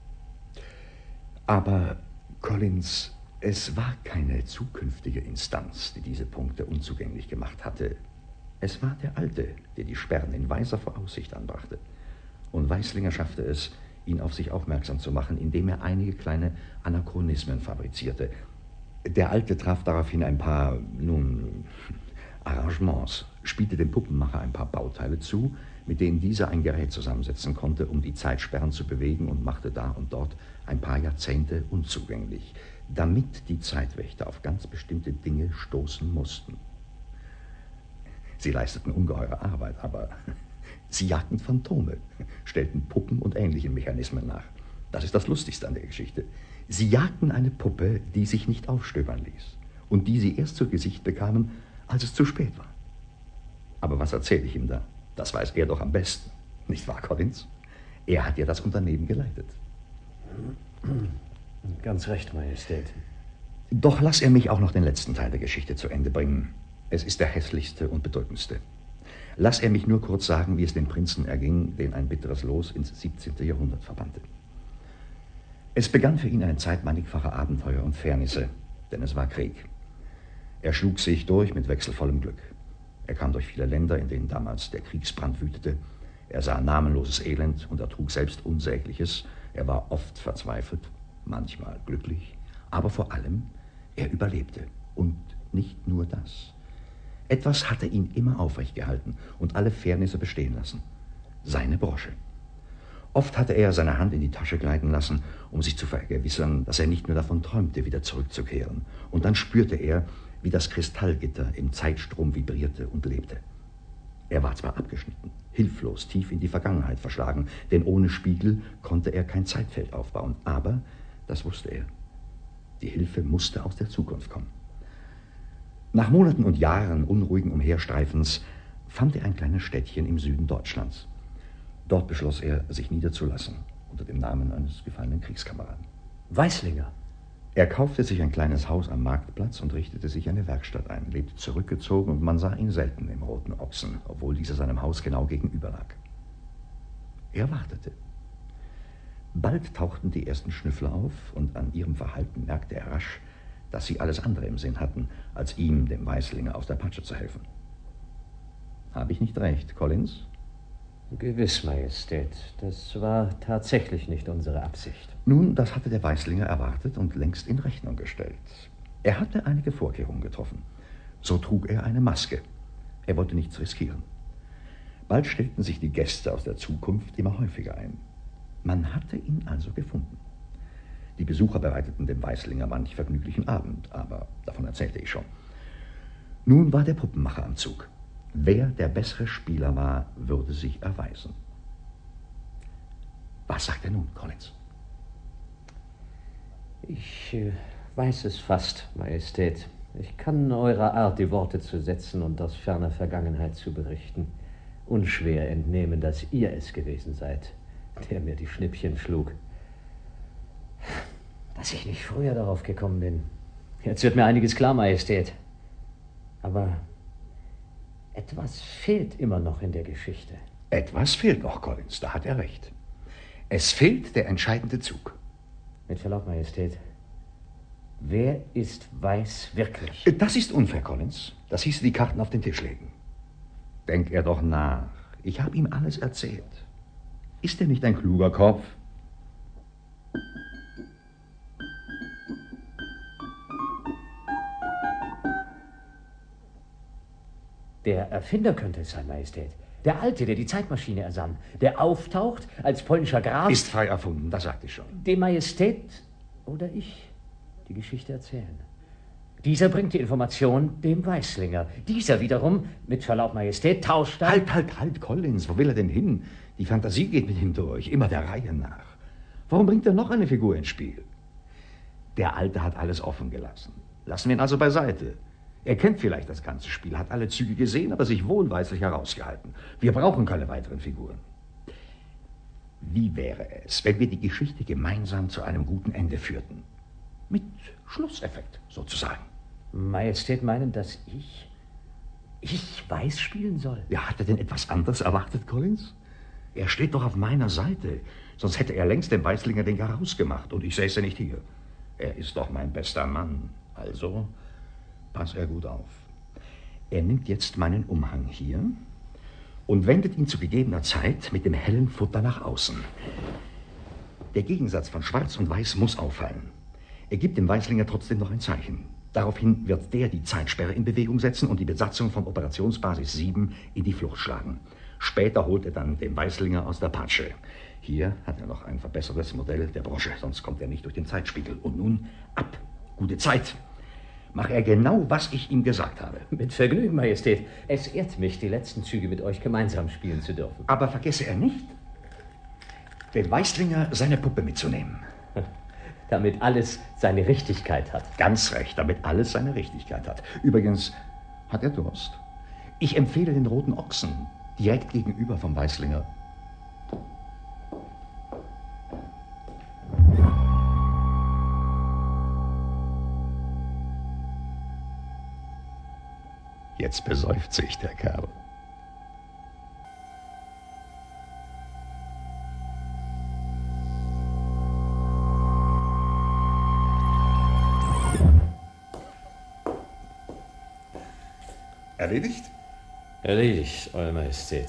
Aber, Collins, es war keine zukünftige Instanz, die diese Punkte unzugänglich gemacht hatte. Es war der Alte, der die Sperren in weiser Voraussicht anbrachte. Und Weißlinger schaffte es, ihn auf sich aufmerksam zu machen, indem er einige kleine Anachronismen fabrizierte. Der Alte traf daraufhin ein paar, nun, Arrangements, spielte dem Puppenmacher ein paar Bauteile zu, mit denen dieser ein Gerät zusammensetzen konnte, um die Zeitsperren zu bewegen, und machte da und dort ein paar Jahrzehnte unzugänglich, damit die Zeitwächter auf ganz bestimmte Dinge stoßen mussten. Sie leisteten ungeheure Arbeit, aber sie jagten Phantome, stellten Puppen und ähnliche Mechanismen nach. Das ist das Lustigste an der Geschichte. Sie jagten eine Puppe, die sich nicht aufstöbern ließ und die sie erst zu Gesicht bekamen, als es zu spät war. Aber was erzähle ich ihm da? Das weiß er doch am besten. Nicht wahr, Collins? Er hat ja das Unternehmen geleitet.
Ganz recht, Majestät.
Doch lass er mich auch noch den letzten Teil der Geschichte zu Ende bringen. Es ist der hässlichste und bedrückendste. Lass er mich nur kurz sagen, wie es den Prinzen erging, den ein bitteres Los ins siebzehnte Jahrhundert verbannte. Es begann für ihn eine Zeit mannigfacher Abenteuer und Fairnisse, denn es war Krieg. Er schlug sich durch mit wechselvollem Glück. Er kam durch viele Länder, in denen damals der Kriegsbrand wütete. Er sah namenloses Elend und ertrug selbst Unsägliches. Er war oft verzweifelt, manchmal glücklich, aber vor allem, er überlebte. Und nicht nur das. Etwas hatte ihn immer aufrecht gehalten und alle Fairnisse bestehen lassen. Seine Brosche. Oft hatte er seine Hand in die Tasche gleiten lassen, um sich zu vergewissern, dass er nicht nur davon träumte, wieder zurückzukehren. Und dann spürte er, wie das Kristallgitter im Zeitstrom vibrierte und lebte. Er war zwar abgeschnitten, hilflos, tief in die Vergangenheit verschlagen, denn ohne Spiegel konnte er kein Zeitfeld aufbauen. Aber, das wusste er, die Hilfe musste aus der Zukunft kommen. Nach Monaten und Jahren unruhigen Umherstreifens fand er ein kleines Städtchen im Süden Deutschlands. Dort beschloss er, sich niederzulassen, unter dem Namen eines gefallenen Kriegskameraden.
Weißlinger?
Er kaufte sich ein kleines Haus am Marktplatz und richtete sich eine Werkstatt ein, lebte zurückgezogen und man sah ihn selten im Roten Ochsen, obwohl dieser seinem Haus genau gegenüber lag. Er wartete. Bald tauchten die ersten Schnüffler auf und an ihrem Verhalten merkte er rasch, dass sie alles andere im Sinn hatten, als ihm, dem Weißlinger, aus der Patsche zu helfen. Habe ich nicht recht, Collins?
Gewiss, Majestät. Das war tatsächlich nicht unsere Absicht.
Nun, das hatte der Weißlinger erwartet und längst in Rechnung gestellt. Er hatte einige Vorkehrungen getroffen. So trug er eine Maske. Er wollte nichts riskieren. Bald stellten sich die Gäste aus der Zukunft immer häufiger ein. Man hatte ihn also gefunden. Die Besucher bereiteten dem Weißlinger manch vergnüglichen Abend, aber davon erzählte ich schon. Nun war der Puppenmacher am Zug. Wer der bessere Spieler war, würde sich erweisen. Was sagt er nun, Collins?
Ich äh, weiß es fast, Majestät. Ich kann eurer Art, die Worte zu setzen und aus ferner Vergangenheit zu berichten, unschwer entnehmen, dass ihr es gewesen seid, der mir die Schnippchen schlug. Dass ich nicht früher darauf gekommen bin. Jetzt wird mir einiges klar, Majestät. Aber etwas fehlt immer noch in der Geschichte.
Etwas fehlt noch, Collins, da hat er recht. Es fehlt der entscheidende Zug.
Mit Verlaub, Majestät. Wer ist Weiß wirklich?
Das ist unfair, Collins. Das hieße die Karten auf den Tisch legen. Denk er doch nach. Ich habe ihm alles erzählt. Ist er nicht ein kluger Kopf?
Der Erfinder könnte es sein, Majestät. Der Alte, der die Zeitmaschine ersann, der auftaucht als polnischer Graf...
Ist frei erfunden, das sagte ich schon.
Dem Majestät oder ich die Geschichte erzählen. Dieser bringt die Information dem Weißlinger. Dieser wiederum, mit Verlaub Majestät, tauscht dann...
Halt, halt, halt, Collins, wo will er denn hin? Die Fantasie geht mit ihm durch, immer der Reihe nach. Warum bringt er noch eine Figur ins Spiel? Der Alte hat alles offen gelassen. Lassen wir ihn also beiseite. Er kennt vielleicht das ganze Spiel, hat alle Züge gesehen, aber sich wohlweislich herausgehalten. Wir brauchen keine weiteren Figuren. Wie wäre es, wenn wir die Geschichte gemeinsam zu einem guten Ende führten? Mit Schlusseffekt, sozusagen.
Majestät meinen, dass ich... ich Weiß spielen soll?
Ja, hat er denn etwas anderes erwartet, Collins? Er steht doch auf meiner Seite. Sonst hätte er längst dem Weißlinger den Garaus gemacht und ich säße nicht hier. Er ist doch mein bester Mann. Also, pass er gut auf. Er nimmt jetzt meinen Umhang hier und wendet ihn zu gegebener Zeit mit dem hellen Futter nach außen. Der Gegensatz von Schwarz und Weiß muss auffallen. Er gibt dem Weißlinger trotzdem noch ein Zeichen. Daraufhin wird der die Zeitsperre in Bewegung setzen und die Besatzung von Operationsbasis sieben in die Flucht schlagen. Später holt er dann den Weißlinger aus der Patsche. Hier hat er noch ein verbessertes Modell der Brosche, sonst kommt er nicht durch den Zeitspiegel. Und nun ab. Gute Zeit. Mache er genau, was ich ihm gesagt habe.
Mit Vergnügen, Majestät. Es ehrt mich, die letzten Züge mit euch gemeinsam spielen zu dürfen.
Aber vergesse er nicht, dem Weißlinger seine Puppe mitzunehmen.
Damit alles seine Richtigkeit hat.
Ganz recht, damit alles seine Richtigkeit hat. Übrigens, hat er Durst? Ich empfehle den Roten Ochsen, direkt gegenüber vom Weißlinger. Jetzt besäuft sich der Kerl.
Erledigt?
Erledigt, Eure Majestät.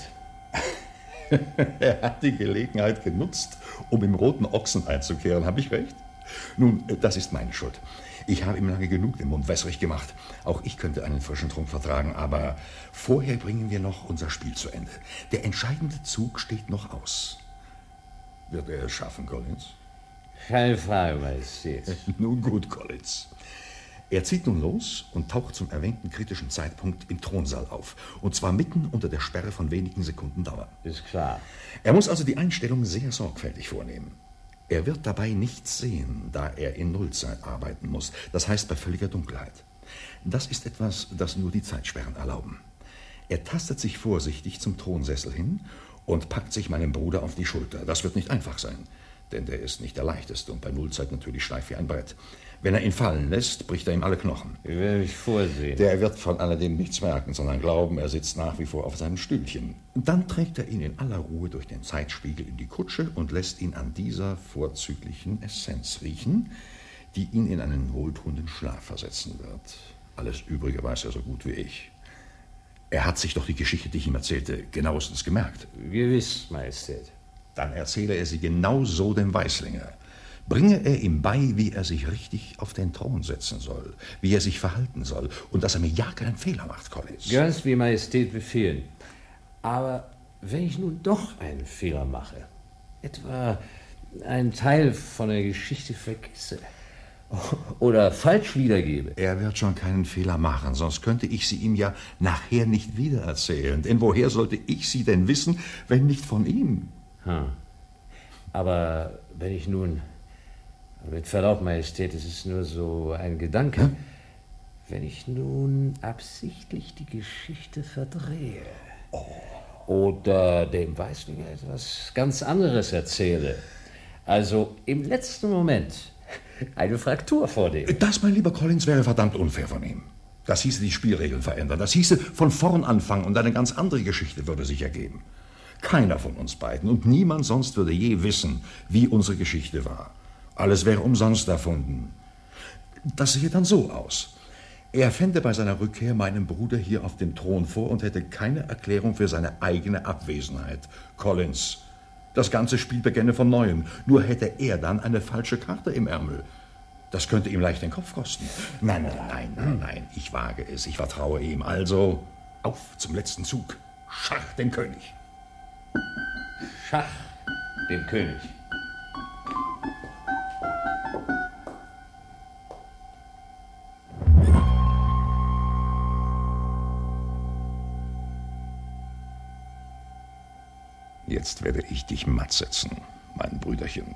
Er hat die Gelegenheit genutzt, um im Roten Ochsen einzukehren. Habe ich recht? Nun, das ist meine Schuld. Ich habe ihm lange genug den Mund wässrig gemacht. Auch ich könnte einen frischen Trunk vertragen, aber vorher bringen wir noch unser Spiel zu Ende. Der entscheidende Zug steht noch aus. Wird er es schaffen, Collins?
Keine Frage, Majestät.
Nun gut, Collins. Er zieht nun los und taucht zum erwähnten kritischen Zeitpunkt im Thronsaal auf. Und zwar mitten unter der Sperre von wenigen Sekunden Dauer.
Ist klar.
Er muss also die Einstellung sehr sorgfältig vornehmen. Er wird dabei nichts sehen, da er in Nullzeit arbeiten muss. Das heißt bei völliger Dunkelheit. Das ist etwas, das nur die Zeitsperren erlauben. Er tastet sich vorsichtig zum Thronsessel hin und packt sich meinem Bruder auf die Schulter. Das wird nicht einfach sein, denn der ist nicht der leichteste und bei Nullzeit natürlich steif wie ein Brett. Wenn er ihn fallen lässt, bricht er ihm alle Knochen.
Ich will mich vorsehen.
Der wird von alledem nichts merken, sondern glauben, er sitzt nach wie vor auf seinem Stühlchen. Dann trägt er ihn in aller Ruhe durch den Zeitspiegel in die Kutsche und lässt ihn an dieser vorzüglichen Essenz riechen, die ihn in einen wohltuenden Schlaf versetzen wird. Alles Übrige weiß er so gut wie ich. Er hat sich doch die Geschichte, die ich ihm erzählte, genauestens gemerkt.
Gewiss, Majestät.
Dann erzähle er sie genau so dem Weißlinger. Bringe er ihm bei, wie er sich richtig auf den Thron setzen soll, wie er sich verhalten soll und dass er mir ja keinen Fehler macht, Collins.
Ganz wie Majestät befehlen. Aber wenn ich nun doch einen Fehler mache, etwa einen Teil von der Geschichte vergesse oder falsch wiedergebe.
Er wird schon keinen Fehler machen, sonst könnte ich sie ihm ja nachher nicht wiedererzählen. Denn woher sollte ich sie denn wissen, wenn nicht von ihm?
Hm. Aber wenn ich nun... Mit Verlaub, Majestät, es ist nur so ein Gedanke. Hm? Wenn ich nun absichtlich die Geschichte verdrehe oh. oder dem Weißlinger etwas ganz anderes erzähle, also im letzten Moment eine Fraktur vornehme.
Das, mein lieber Collins, wäre verdammt unfair von ihm. Das hieße die Spielregeln verändern. Das hieße von vorn anfangen und eine ganz andere Geschichte würde sich ergeben. Keiner von uns beiden und niemand sonst würde je wissen, wie unsere Geschichte war. Alles wäre umsonst erfunden. Das sehe dann so aus. Er fände bei seiner Rückkehr meinen Bruder hier auf dem Thron vor und hätte keine Erklärung für seine eigene Abwesenheit. Collins, das ganze Spiel begänne von Neuem. Nur hätte er dann eine falsche Karte im Ärmel. Das könnte ihm leicht den Kopf kosten. Nein, nein, nein, nein, nein, ich wage es, ich vertraue ihm. Also, auf zum letzten Zug. Schach den König.
Schach den König.
Jetzt werde ich dich matt setzen, mein Brüderchen.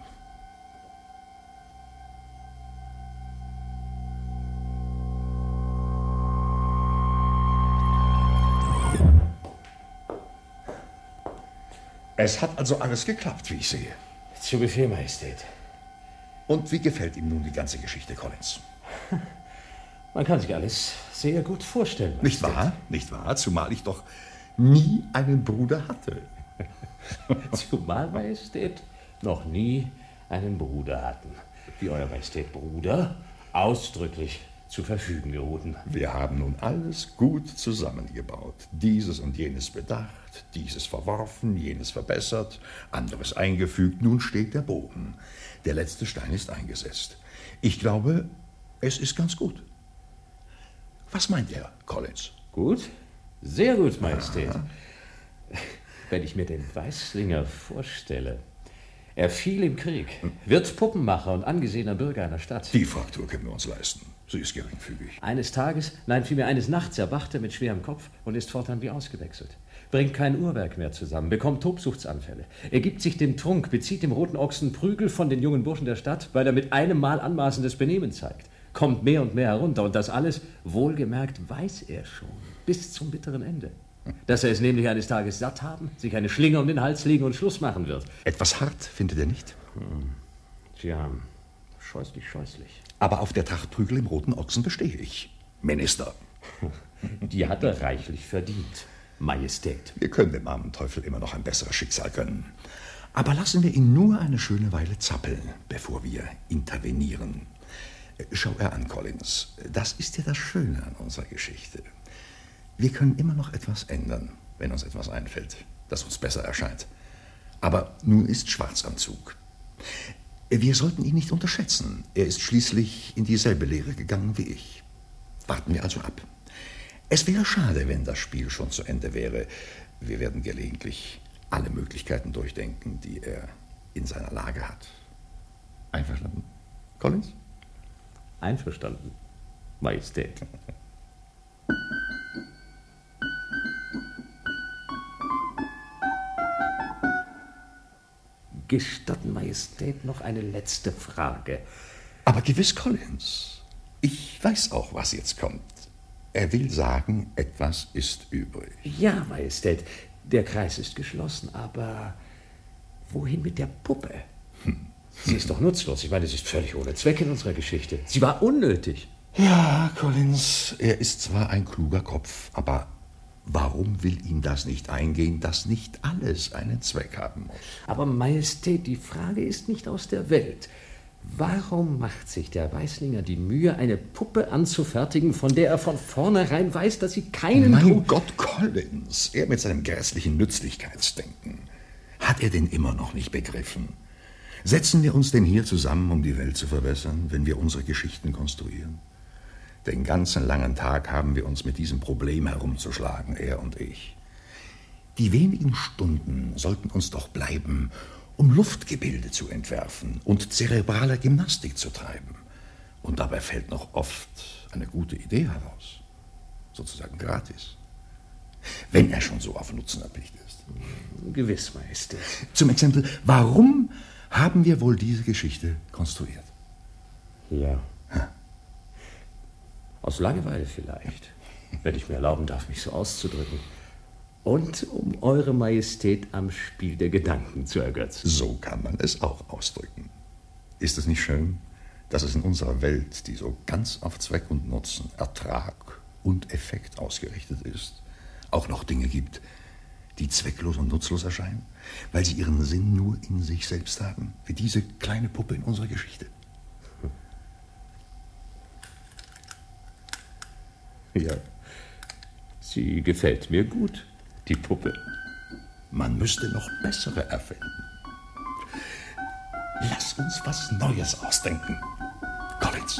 Es hat also alles geklappt, wie ich sehe.
Zu Befehl, Majestät.
Und wie gefällt ihm nun die ganze Geschichte, Collins?
Man kann sich alles sehr gut vorstellen,
Majestät. Nicht wahr? Nicht wahr? Zumal ich doch nie einen Bruder hatte.
Zumal, Majestät, noch nie einen Bruder hatten. Wie Euer Majestät Bruder ausdrücklich zu verfügen geruhten.
Wir haben nun alles gut zusammengebaut. Dieses und jenes bedacht, dieses verworfen, jenes verbessert, anderes eingefügt. Nun steht der Boden. Der letzte Stein ist eingesetzt. Ich glaube, es ist ganz gut. Was meint er, Collins?
Gut? Sehr gut, Majestät. Aha. Wenn ich mir den Weißlinger vorstelle. Er fiel im Krieg, wird Puppenmacher und angesehener Bürger einer Stadt.
Die Fraktur können wir uns leisten. Sie ist geringfügig.
Eines Tages, nein, vielmehr eines Nachts erwacht er mit schwerem Kopf und ist fortan wie ausgewechselt. Bringt kein Uhrwerk mehr zusammen, bekommt Tobsuchtsanfälle. Er gibt sich dem Trunk, bezieht dem roten Ochsen Prügel von den jungen Burschen der Stadt, weil er mit einem Mal anmaßendes Benehmen zeigt. Kommt mehr und mehr herunter und das alles, wohlgemerkt, weiß er schon, bis zum bitteren Ende. Dass er es nämlich eines Tages satt haben, sich eine Schlinge um den Hals legen und Schluss machen wird.
Etwas hart, findet er nicht?
Hm. Tja, scheußlich, scheußlich.
Aber auf der Trachtprügel im roten Ochsen bestehe ich, Minister.
Die hat er reichlich verdient, Majestät.
Wir können dem armen Teufel immer noch ein besseres Schicksal gönnen. Aber lassen wir ihn nur eine schöne Weile zappeln, bevor wir intervenieren. Schau er an, Collins. Das ist ja das Schöne an unserer Geschichte. Wir können immer noch etwas ändern, wenn uns etwas einfällt, das uns besser erscheint. Aber nun ist Schwarz am Zug. Wir sollten ihn nicht unterschätzen. Er ist schließlich in dieselbe Lehre gegangen wie ich. Warten wir also ab. Es wäre schade, wenn das Spiel schon zu Ende wäre. Wir werden gelegentlich alle Möglichkeiten durchdenken, die er in seiner Lage hat. Einverstanden, Collins?
Einverstanden, Majestät. Gestatten, Majestät, noch eine letzte Frage.
Aber gewiss, Collins. Ich weiß auch, was jetzt kommt. Er will sagen, etwas ist übrig.
Ja, Majestät, der Kreis ist geschlossen, aber wohin mit der Puppe? Hm. Sie ist doch nutzlos. Ich meine, sie ist völlig ohne Zweck in unserer Geschichte. Sie war unnötig.
Ja, Collins, er ist zwar ein kluger Kopf, aber warum will ihm das nicht eingehen, dass nicht alles einen Zweck haben muss?
Aber Majestät, die Frage ist nicht aus der Welt. Warum macht sich der Weißlinger die Mühe, eine Puppe anzufertigen, von der er von vornherein weiß, dass sie keinen...
Mein Gru- Gott, Collins, er mit seinem grässlichen Nützlichkeitsdenken. Hat er denn immer noch nicht begriffen? Setzen wir uns denn hier zusammen, um die Welt zu verbessern, wenn wir unsere Geschichten konstruieren? Den ganzen langen Tag haben wir uns mit diesem Problem herumzuschlagen, er und ich. Die wenigen Stunden sollten uns doch bleiben, um Luftgebilde zu entwerfen und zerebrale Gymnastik zu treiben. Und dabei fällt noch oft eine gute Idee heraus. Sozusagen gratis. Wenn er schon so auf Nutzen erpicht ist.
Gewiss, Majestät.
Zum Exempel, warum haben wir wohl diese Geschichte konstruiert?
Ja. Aus Langeweile vielleicht, wenn ich mir erlauben darf, mich so auszudrücken. Und um Eure Majestät am Spiel der Gedanken zu ergötzen.
So kann man es auch ausdrücken. Ist es nicht schön, dass es in unserer Welt, die so ganz auf Zweck und Nutzen, Ertrag und Effekt ausgerichtet ist, auch noch Dinge gibt, die zwecklos und nutzlos erscheinen, weil sie ihren Sinn nur in sich selbst haben, wie diese kleine Puppe in unserer Geschichte?
Ja, sie gefällt mir gut, die Puppe.
Man müsste noch bessere erfinden. Lass uns was Neues ausdenken, Collins.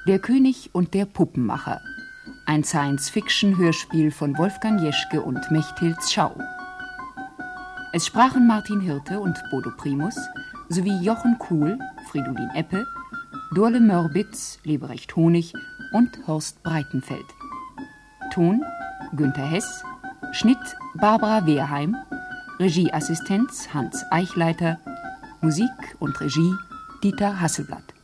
Der König und der Puppenmacher. Ein Science-Fiction-Hörspiel von Wolfgang Jeschke und Mechthild Schau. Es sprachen Martin Hirte und Bodo Primus sowie Jochen Kuhl, Fridolin Eppe, Dorle Mörbitz, Leberecht Honig und Horst Breitenfeld. Ton Günther Hess, Schnitt Barbara Wehrheim, Regieassistenz Hans Eichleiter, Musik und Regie Dieter Hasselblatt.